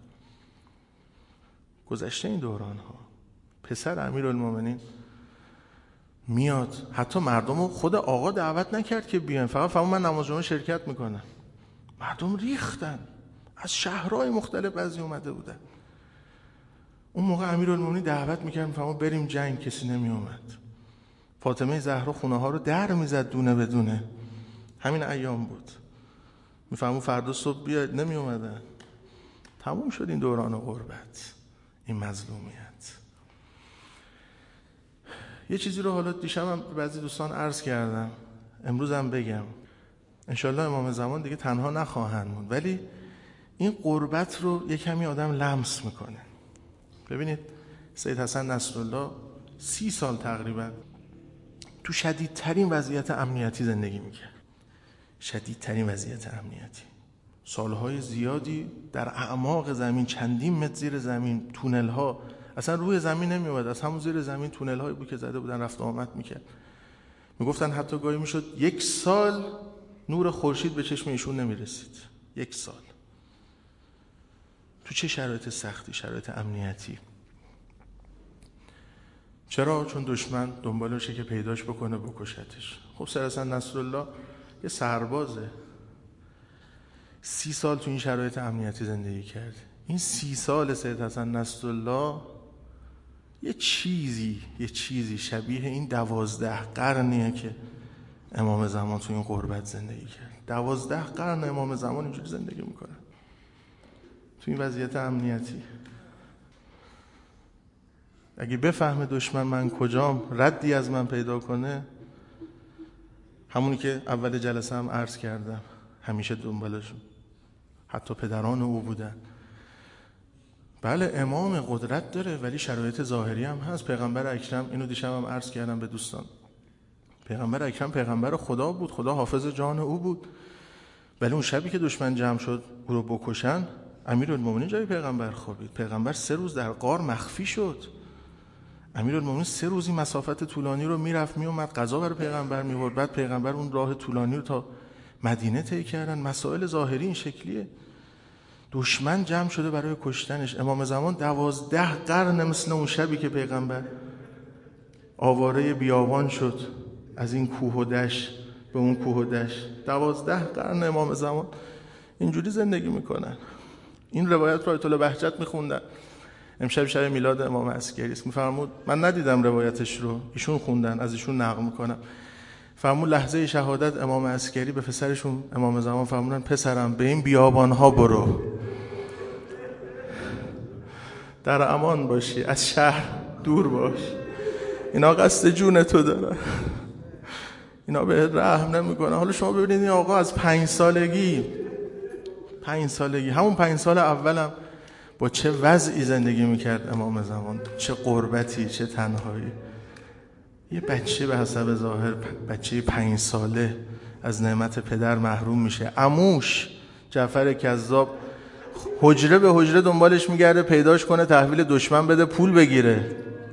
گذشته این دوران ها. پسر امیرالمومنین میاد، حتی مردم رو خود آقا دعوت نکرد که بیان، فقط فهمون من نماز جمعه شرکت میکنم. مردم ریختن از شهرهای مختلف، بعضی اومده بودن. اون موقع امیرالمومنین دعوت میکرد، میفهمون بریم جنگ، کسی نمی اومد. فاطمه زهرا خونه ها رو در میزد دونه بدونه. همین ایام بود، میفهمون فردا صبح بیاد، نمی اومدن. تموم شد این دوران غربت، این مظلومیت. یه چیزی رو حالا دیشبم بعضی دوستان عرض کردم، امروز هم بگم. انشالله امام زمان دیگه تنها نخواهند موند، ولی این غربت رو یه کمی آدم لمس میکنه. ببینید سید حسن نصرالله سی سال تقریبا تو شدیدترین وضعیت امنیتی زندگی میکرد. شدیدترین وضعیت امنیتی، سالهای زیادی در اعماق زمین، چندین متر زیر زمین، تونل ها، اصلا روی زمین نمی اومد، از همون زیر زمین تونل هایی بود که زده بودن، رفت آمد میکرد. میگفتن حتی گاهی میشد یک سال نور خورشید به چشم ایشون نمیرسید. یک سال. تو چه شرایط سختی، شرایط امنیتی. چرا؟ چون دشمن دنبالشه که پیداش بکنه بکشتش. خب سید حسن نصرالله یه سربازه، سی سال تو این شرایط امنیتی زندگی کرد. این سی سال سید حسن نصرالله یه چیزی یه چیزی شبیه این دوازده قرنیه که امام زمان تو این غربت زندگی کرد. دوازده قرن امام زمان اینجوری زندگی میکنه تو این وضعیت امنیتی. اگه بفهمه دشمن من کجام، ردی از من پیدا کنه، همونی که اول جلسه هم عرض کردم، همیشه دنبالشون حتی پدران او بودن. بله امام قدرت داره، ولی شرایط ظاهری هم هست. پیغمبر اکرم، اینو دیشب هم عرض کردم به دوستان، پیغمبر اکرم پیغمبر خدا بود، خدا حافظ جان او بود. ولی اون شبی که دشمن جمع شد او رو بکشن، امیرالمومنین جای پیغمبر خوابید. پیغمبر سه روز در غار مخفی شد. امیرالمومنین سه روزی مسافت طولانی رو میرفت میومد، غذا برای پیغمبر میبرد. بعد پیغمبر اون راه طولانی رو تا مدینه طی کردن. مسائل ظاهری این شکلیه. دشمن جمع شده برای کشتنش. امام زمان دوازده قرن مثل اون شبی که پیغمبر آواره بیابان شد، از این کوه و دشت به اون کوه و دشت، دوازده قرن امام زمان اینجوری زندگی میکنن. این روایت رو آیت الله بهجت میخوندن. امشب شب میلاد امام عسکری است. میفرمود، من ندیدم روایتش رو، ایشون خوندن، از ایشون نقل میکنم. فرمود لحظه شهادت امام عسکری به پسرشون امام زمان فرمودن پسرم به این بیابانها برو، در امان باشی، از شهر دور باش، اینا قصد جون تو دارن، اینا به رحم نمیکنن. حالا شما ببینید این آقا از پنج سالگی پنج سالگی همون پنج سال اولم با چه وضعی زندگی میکرد امام زمان، چه غربتی، چه تنهایی. یه بچه به حسب ظاهر بچه پنج ساله از نعمت پدر محروم میشه. عموش جعفر کذاب حجره به حجره دنبالش میگرده پیداش کنه تحویل دشمن بده پول بگیره.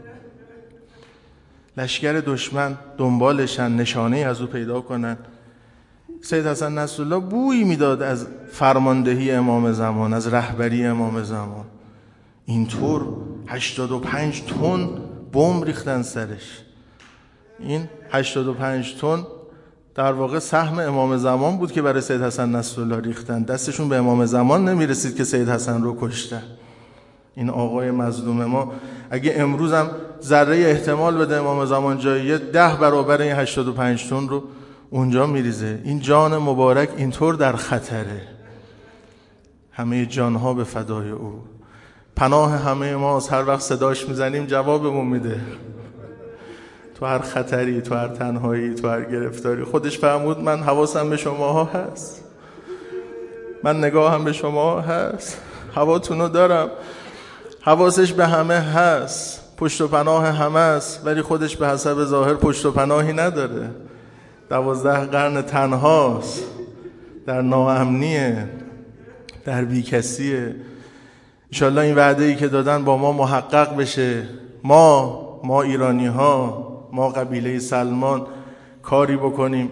لشکر دشمن دنبالشن نشانه از او پیدا کنن. سید حسن نصرالله بویی میداد از فرماندهی امام زمان، از رهبری امام زمان. اینطور هشتاد و پنج تن بمب ریختن سرش. این هشتاد و پنج تن در واقع سهم امام زمان بود که برای سید حسن نصرالله ریختن. دستشون به امام زمان نمیرسید که سید حسن رو کشتن. این آقای مظلوم ما اگه امروز هم ذره احتمال بده امام زمان جاییه، ده برابر این هشتاد و پنج تن رو اونجا میریزه. این جان مبارک اینطور در خطره. همه جانها به فدای او. پناه همه ما هر وقت صداش میزنیم جوابمون میده. تو هر خطری، تو هر تنهایی، تو هر گرفتاری. خودش فرمود من حواسم به شماها هست، من نگاهم به شما هست، هواتونو دارم. حواسش به همه هست، پشت و پناه همه است، ولی خودش به حسب ظاهر پشت و پناهی نداره. دوازده قرن تنهاست، در ناامنیه، در بیکسیه. انشالله این وعده ای که دادن با ما محقق بشه. ما ما ایرانی ها، ما قبیله سلمان کاری بکنیم،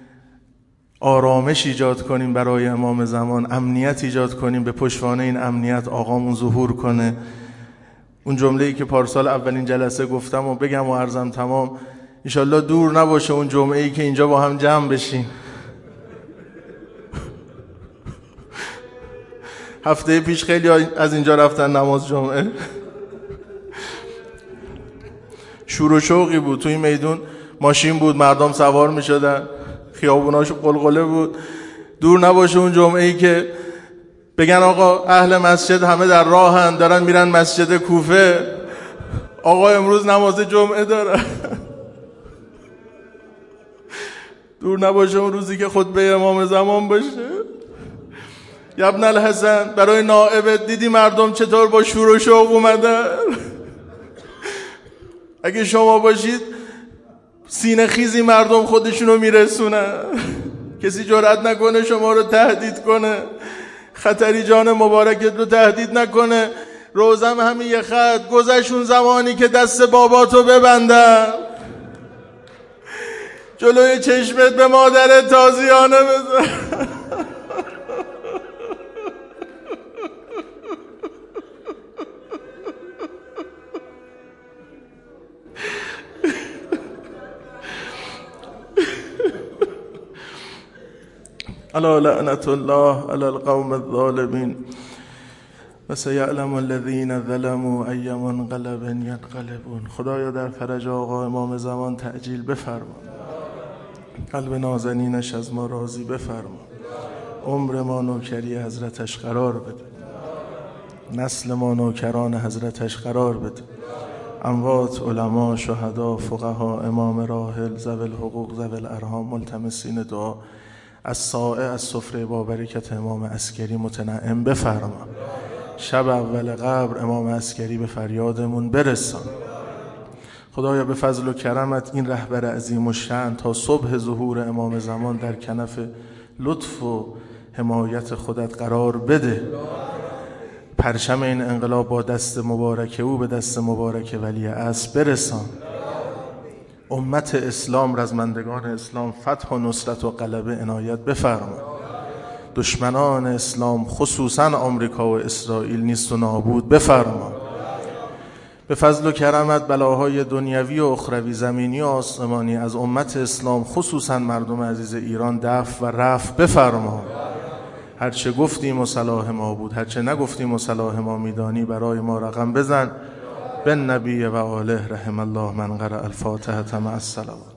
آرامش ایجاد کنیم برای امام زمان، امنیت ایجاد کنیم، به پشتوانه این امنیت آقامون ظهور کنه. اون جمله‌ای که پارسال اولین جلسه گفتم و بگم و عرضم تمام، انشالله دور نباشه اون جمعه‌ای که اینجا با هم جمع بشیم. هفته پیش خیلی از اینجا رفتن نماز جمعه، شور و شوقی بود توی میدون، ماشین بود، مردم سوار می شدن، خیابوناش قلقله بود. دور نباشه اون جمعه‌ای که بگن آقا اهل مسجد همه در راهن، دارن میرن مسجد کوفه، آقا امروز نماز جمعه داره. دور نباشه اون روزی که خطبه امام زمان باشه. یا ابن الحسن برای نائبت دیدی مردم چطور با شور و شوق اومدن؟ اگه شما باشید سینه خیزی مردم خودشونو میرسونن، کسی جرئت نکنه شما رو تهدید کنه، خطری جان مبارکت رو تهدید نکنه. روزم همین یه خط گذشون زمانی که دست باباتو ببندم، جلوی چشمت به مادرت تازیانه بزن. الا لعنت الله علی القوم الظالمین و سیعلم الذین ظلموا ای منقلب ینقلبون. خدایا در فرج آقا امام زمان تعجیل بفرما، قلب نازنینش از ما راضی بفرما، عمر ما نوکری حضرتش قرار بده، نسل ما نوکران حضرتش قرار بده. اموات، علما، شهدا، فقها، امام راحل، ذوی الحقوق، ذوی الارحام ملتمسین دعا از سائه از سفره با برکت امام عسکری متنعم بفرما. شب اول قبر امام عسکری به فریادمون برسان. خدایا به فضل و کرمت این رهبر عظیم و شأن تا صبح ظهور امام زمان در کنف لطف و حمایت خودت قرار بده. پرچم این انقلاب با دست مبارک او به دست مبارک ولی عصر برسان. امت اسلام، رزمندگان اسلام فتح و نصرت و غلبه عنایت بفرما. دشمنان اسلام خصوصا آمریکا و اسرائیل نیست و نابود بفرما. به فضل و کرمت بلاهای دنیوی و اخروی، زمینی و آسمانی از امت اسلام خصوصا مردم عزیز ایران دفع و رفع بفرما. هرچه گفتیم و صلاح ما بود، هرچه نگفتیم و صلاح ما میدانی برای ما رقم بزن. بن نبی و آله رحم الله من قرأ الفاتحه مع الصلوات.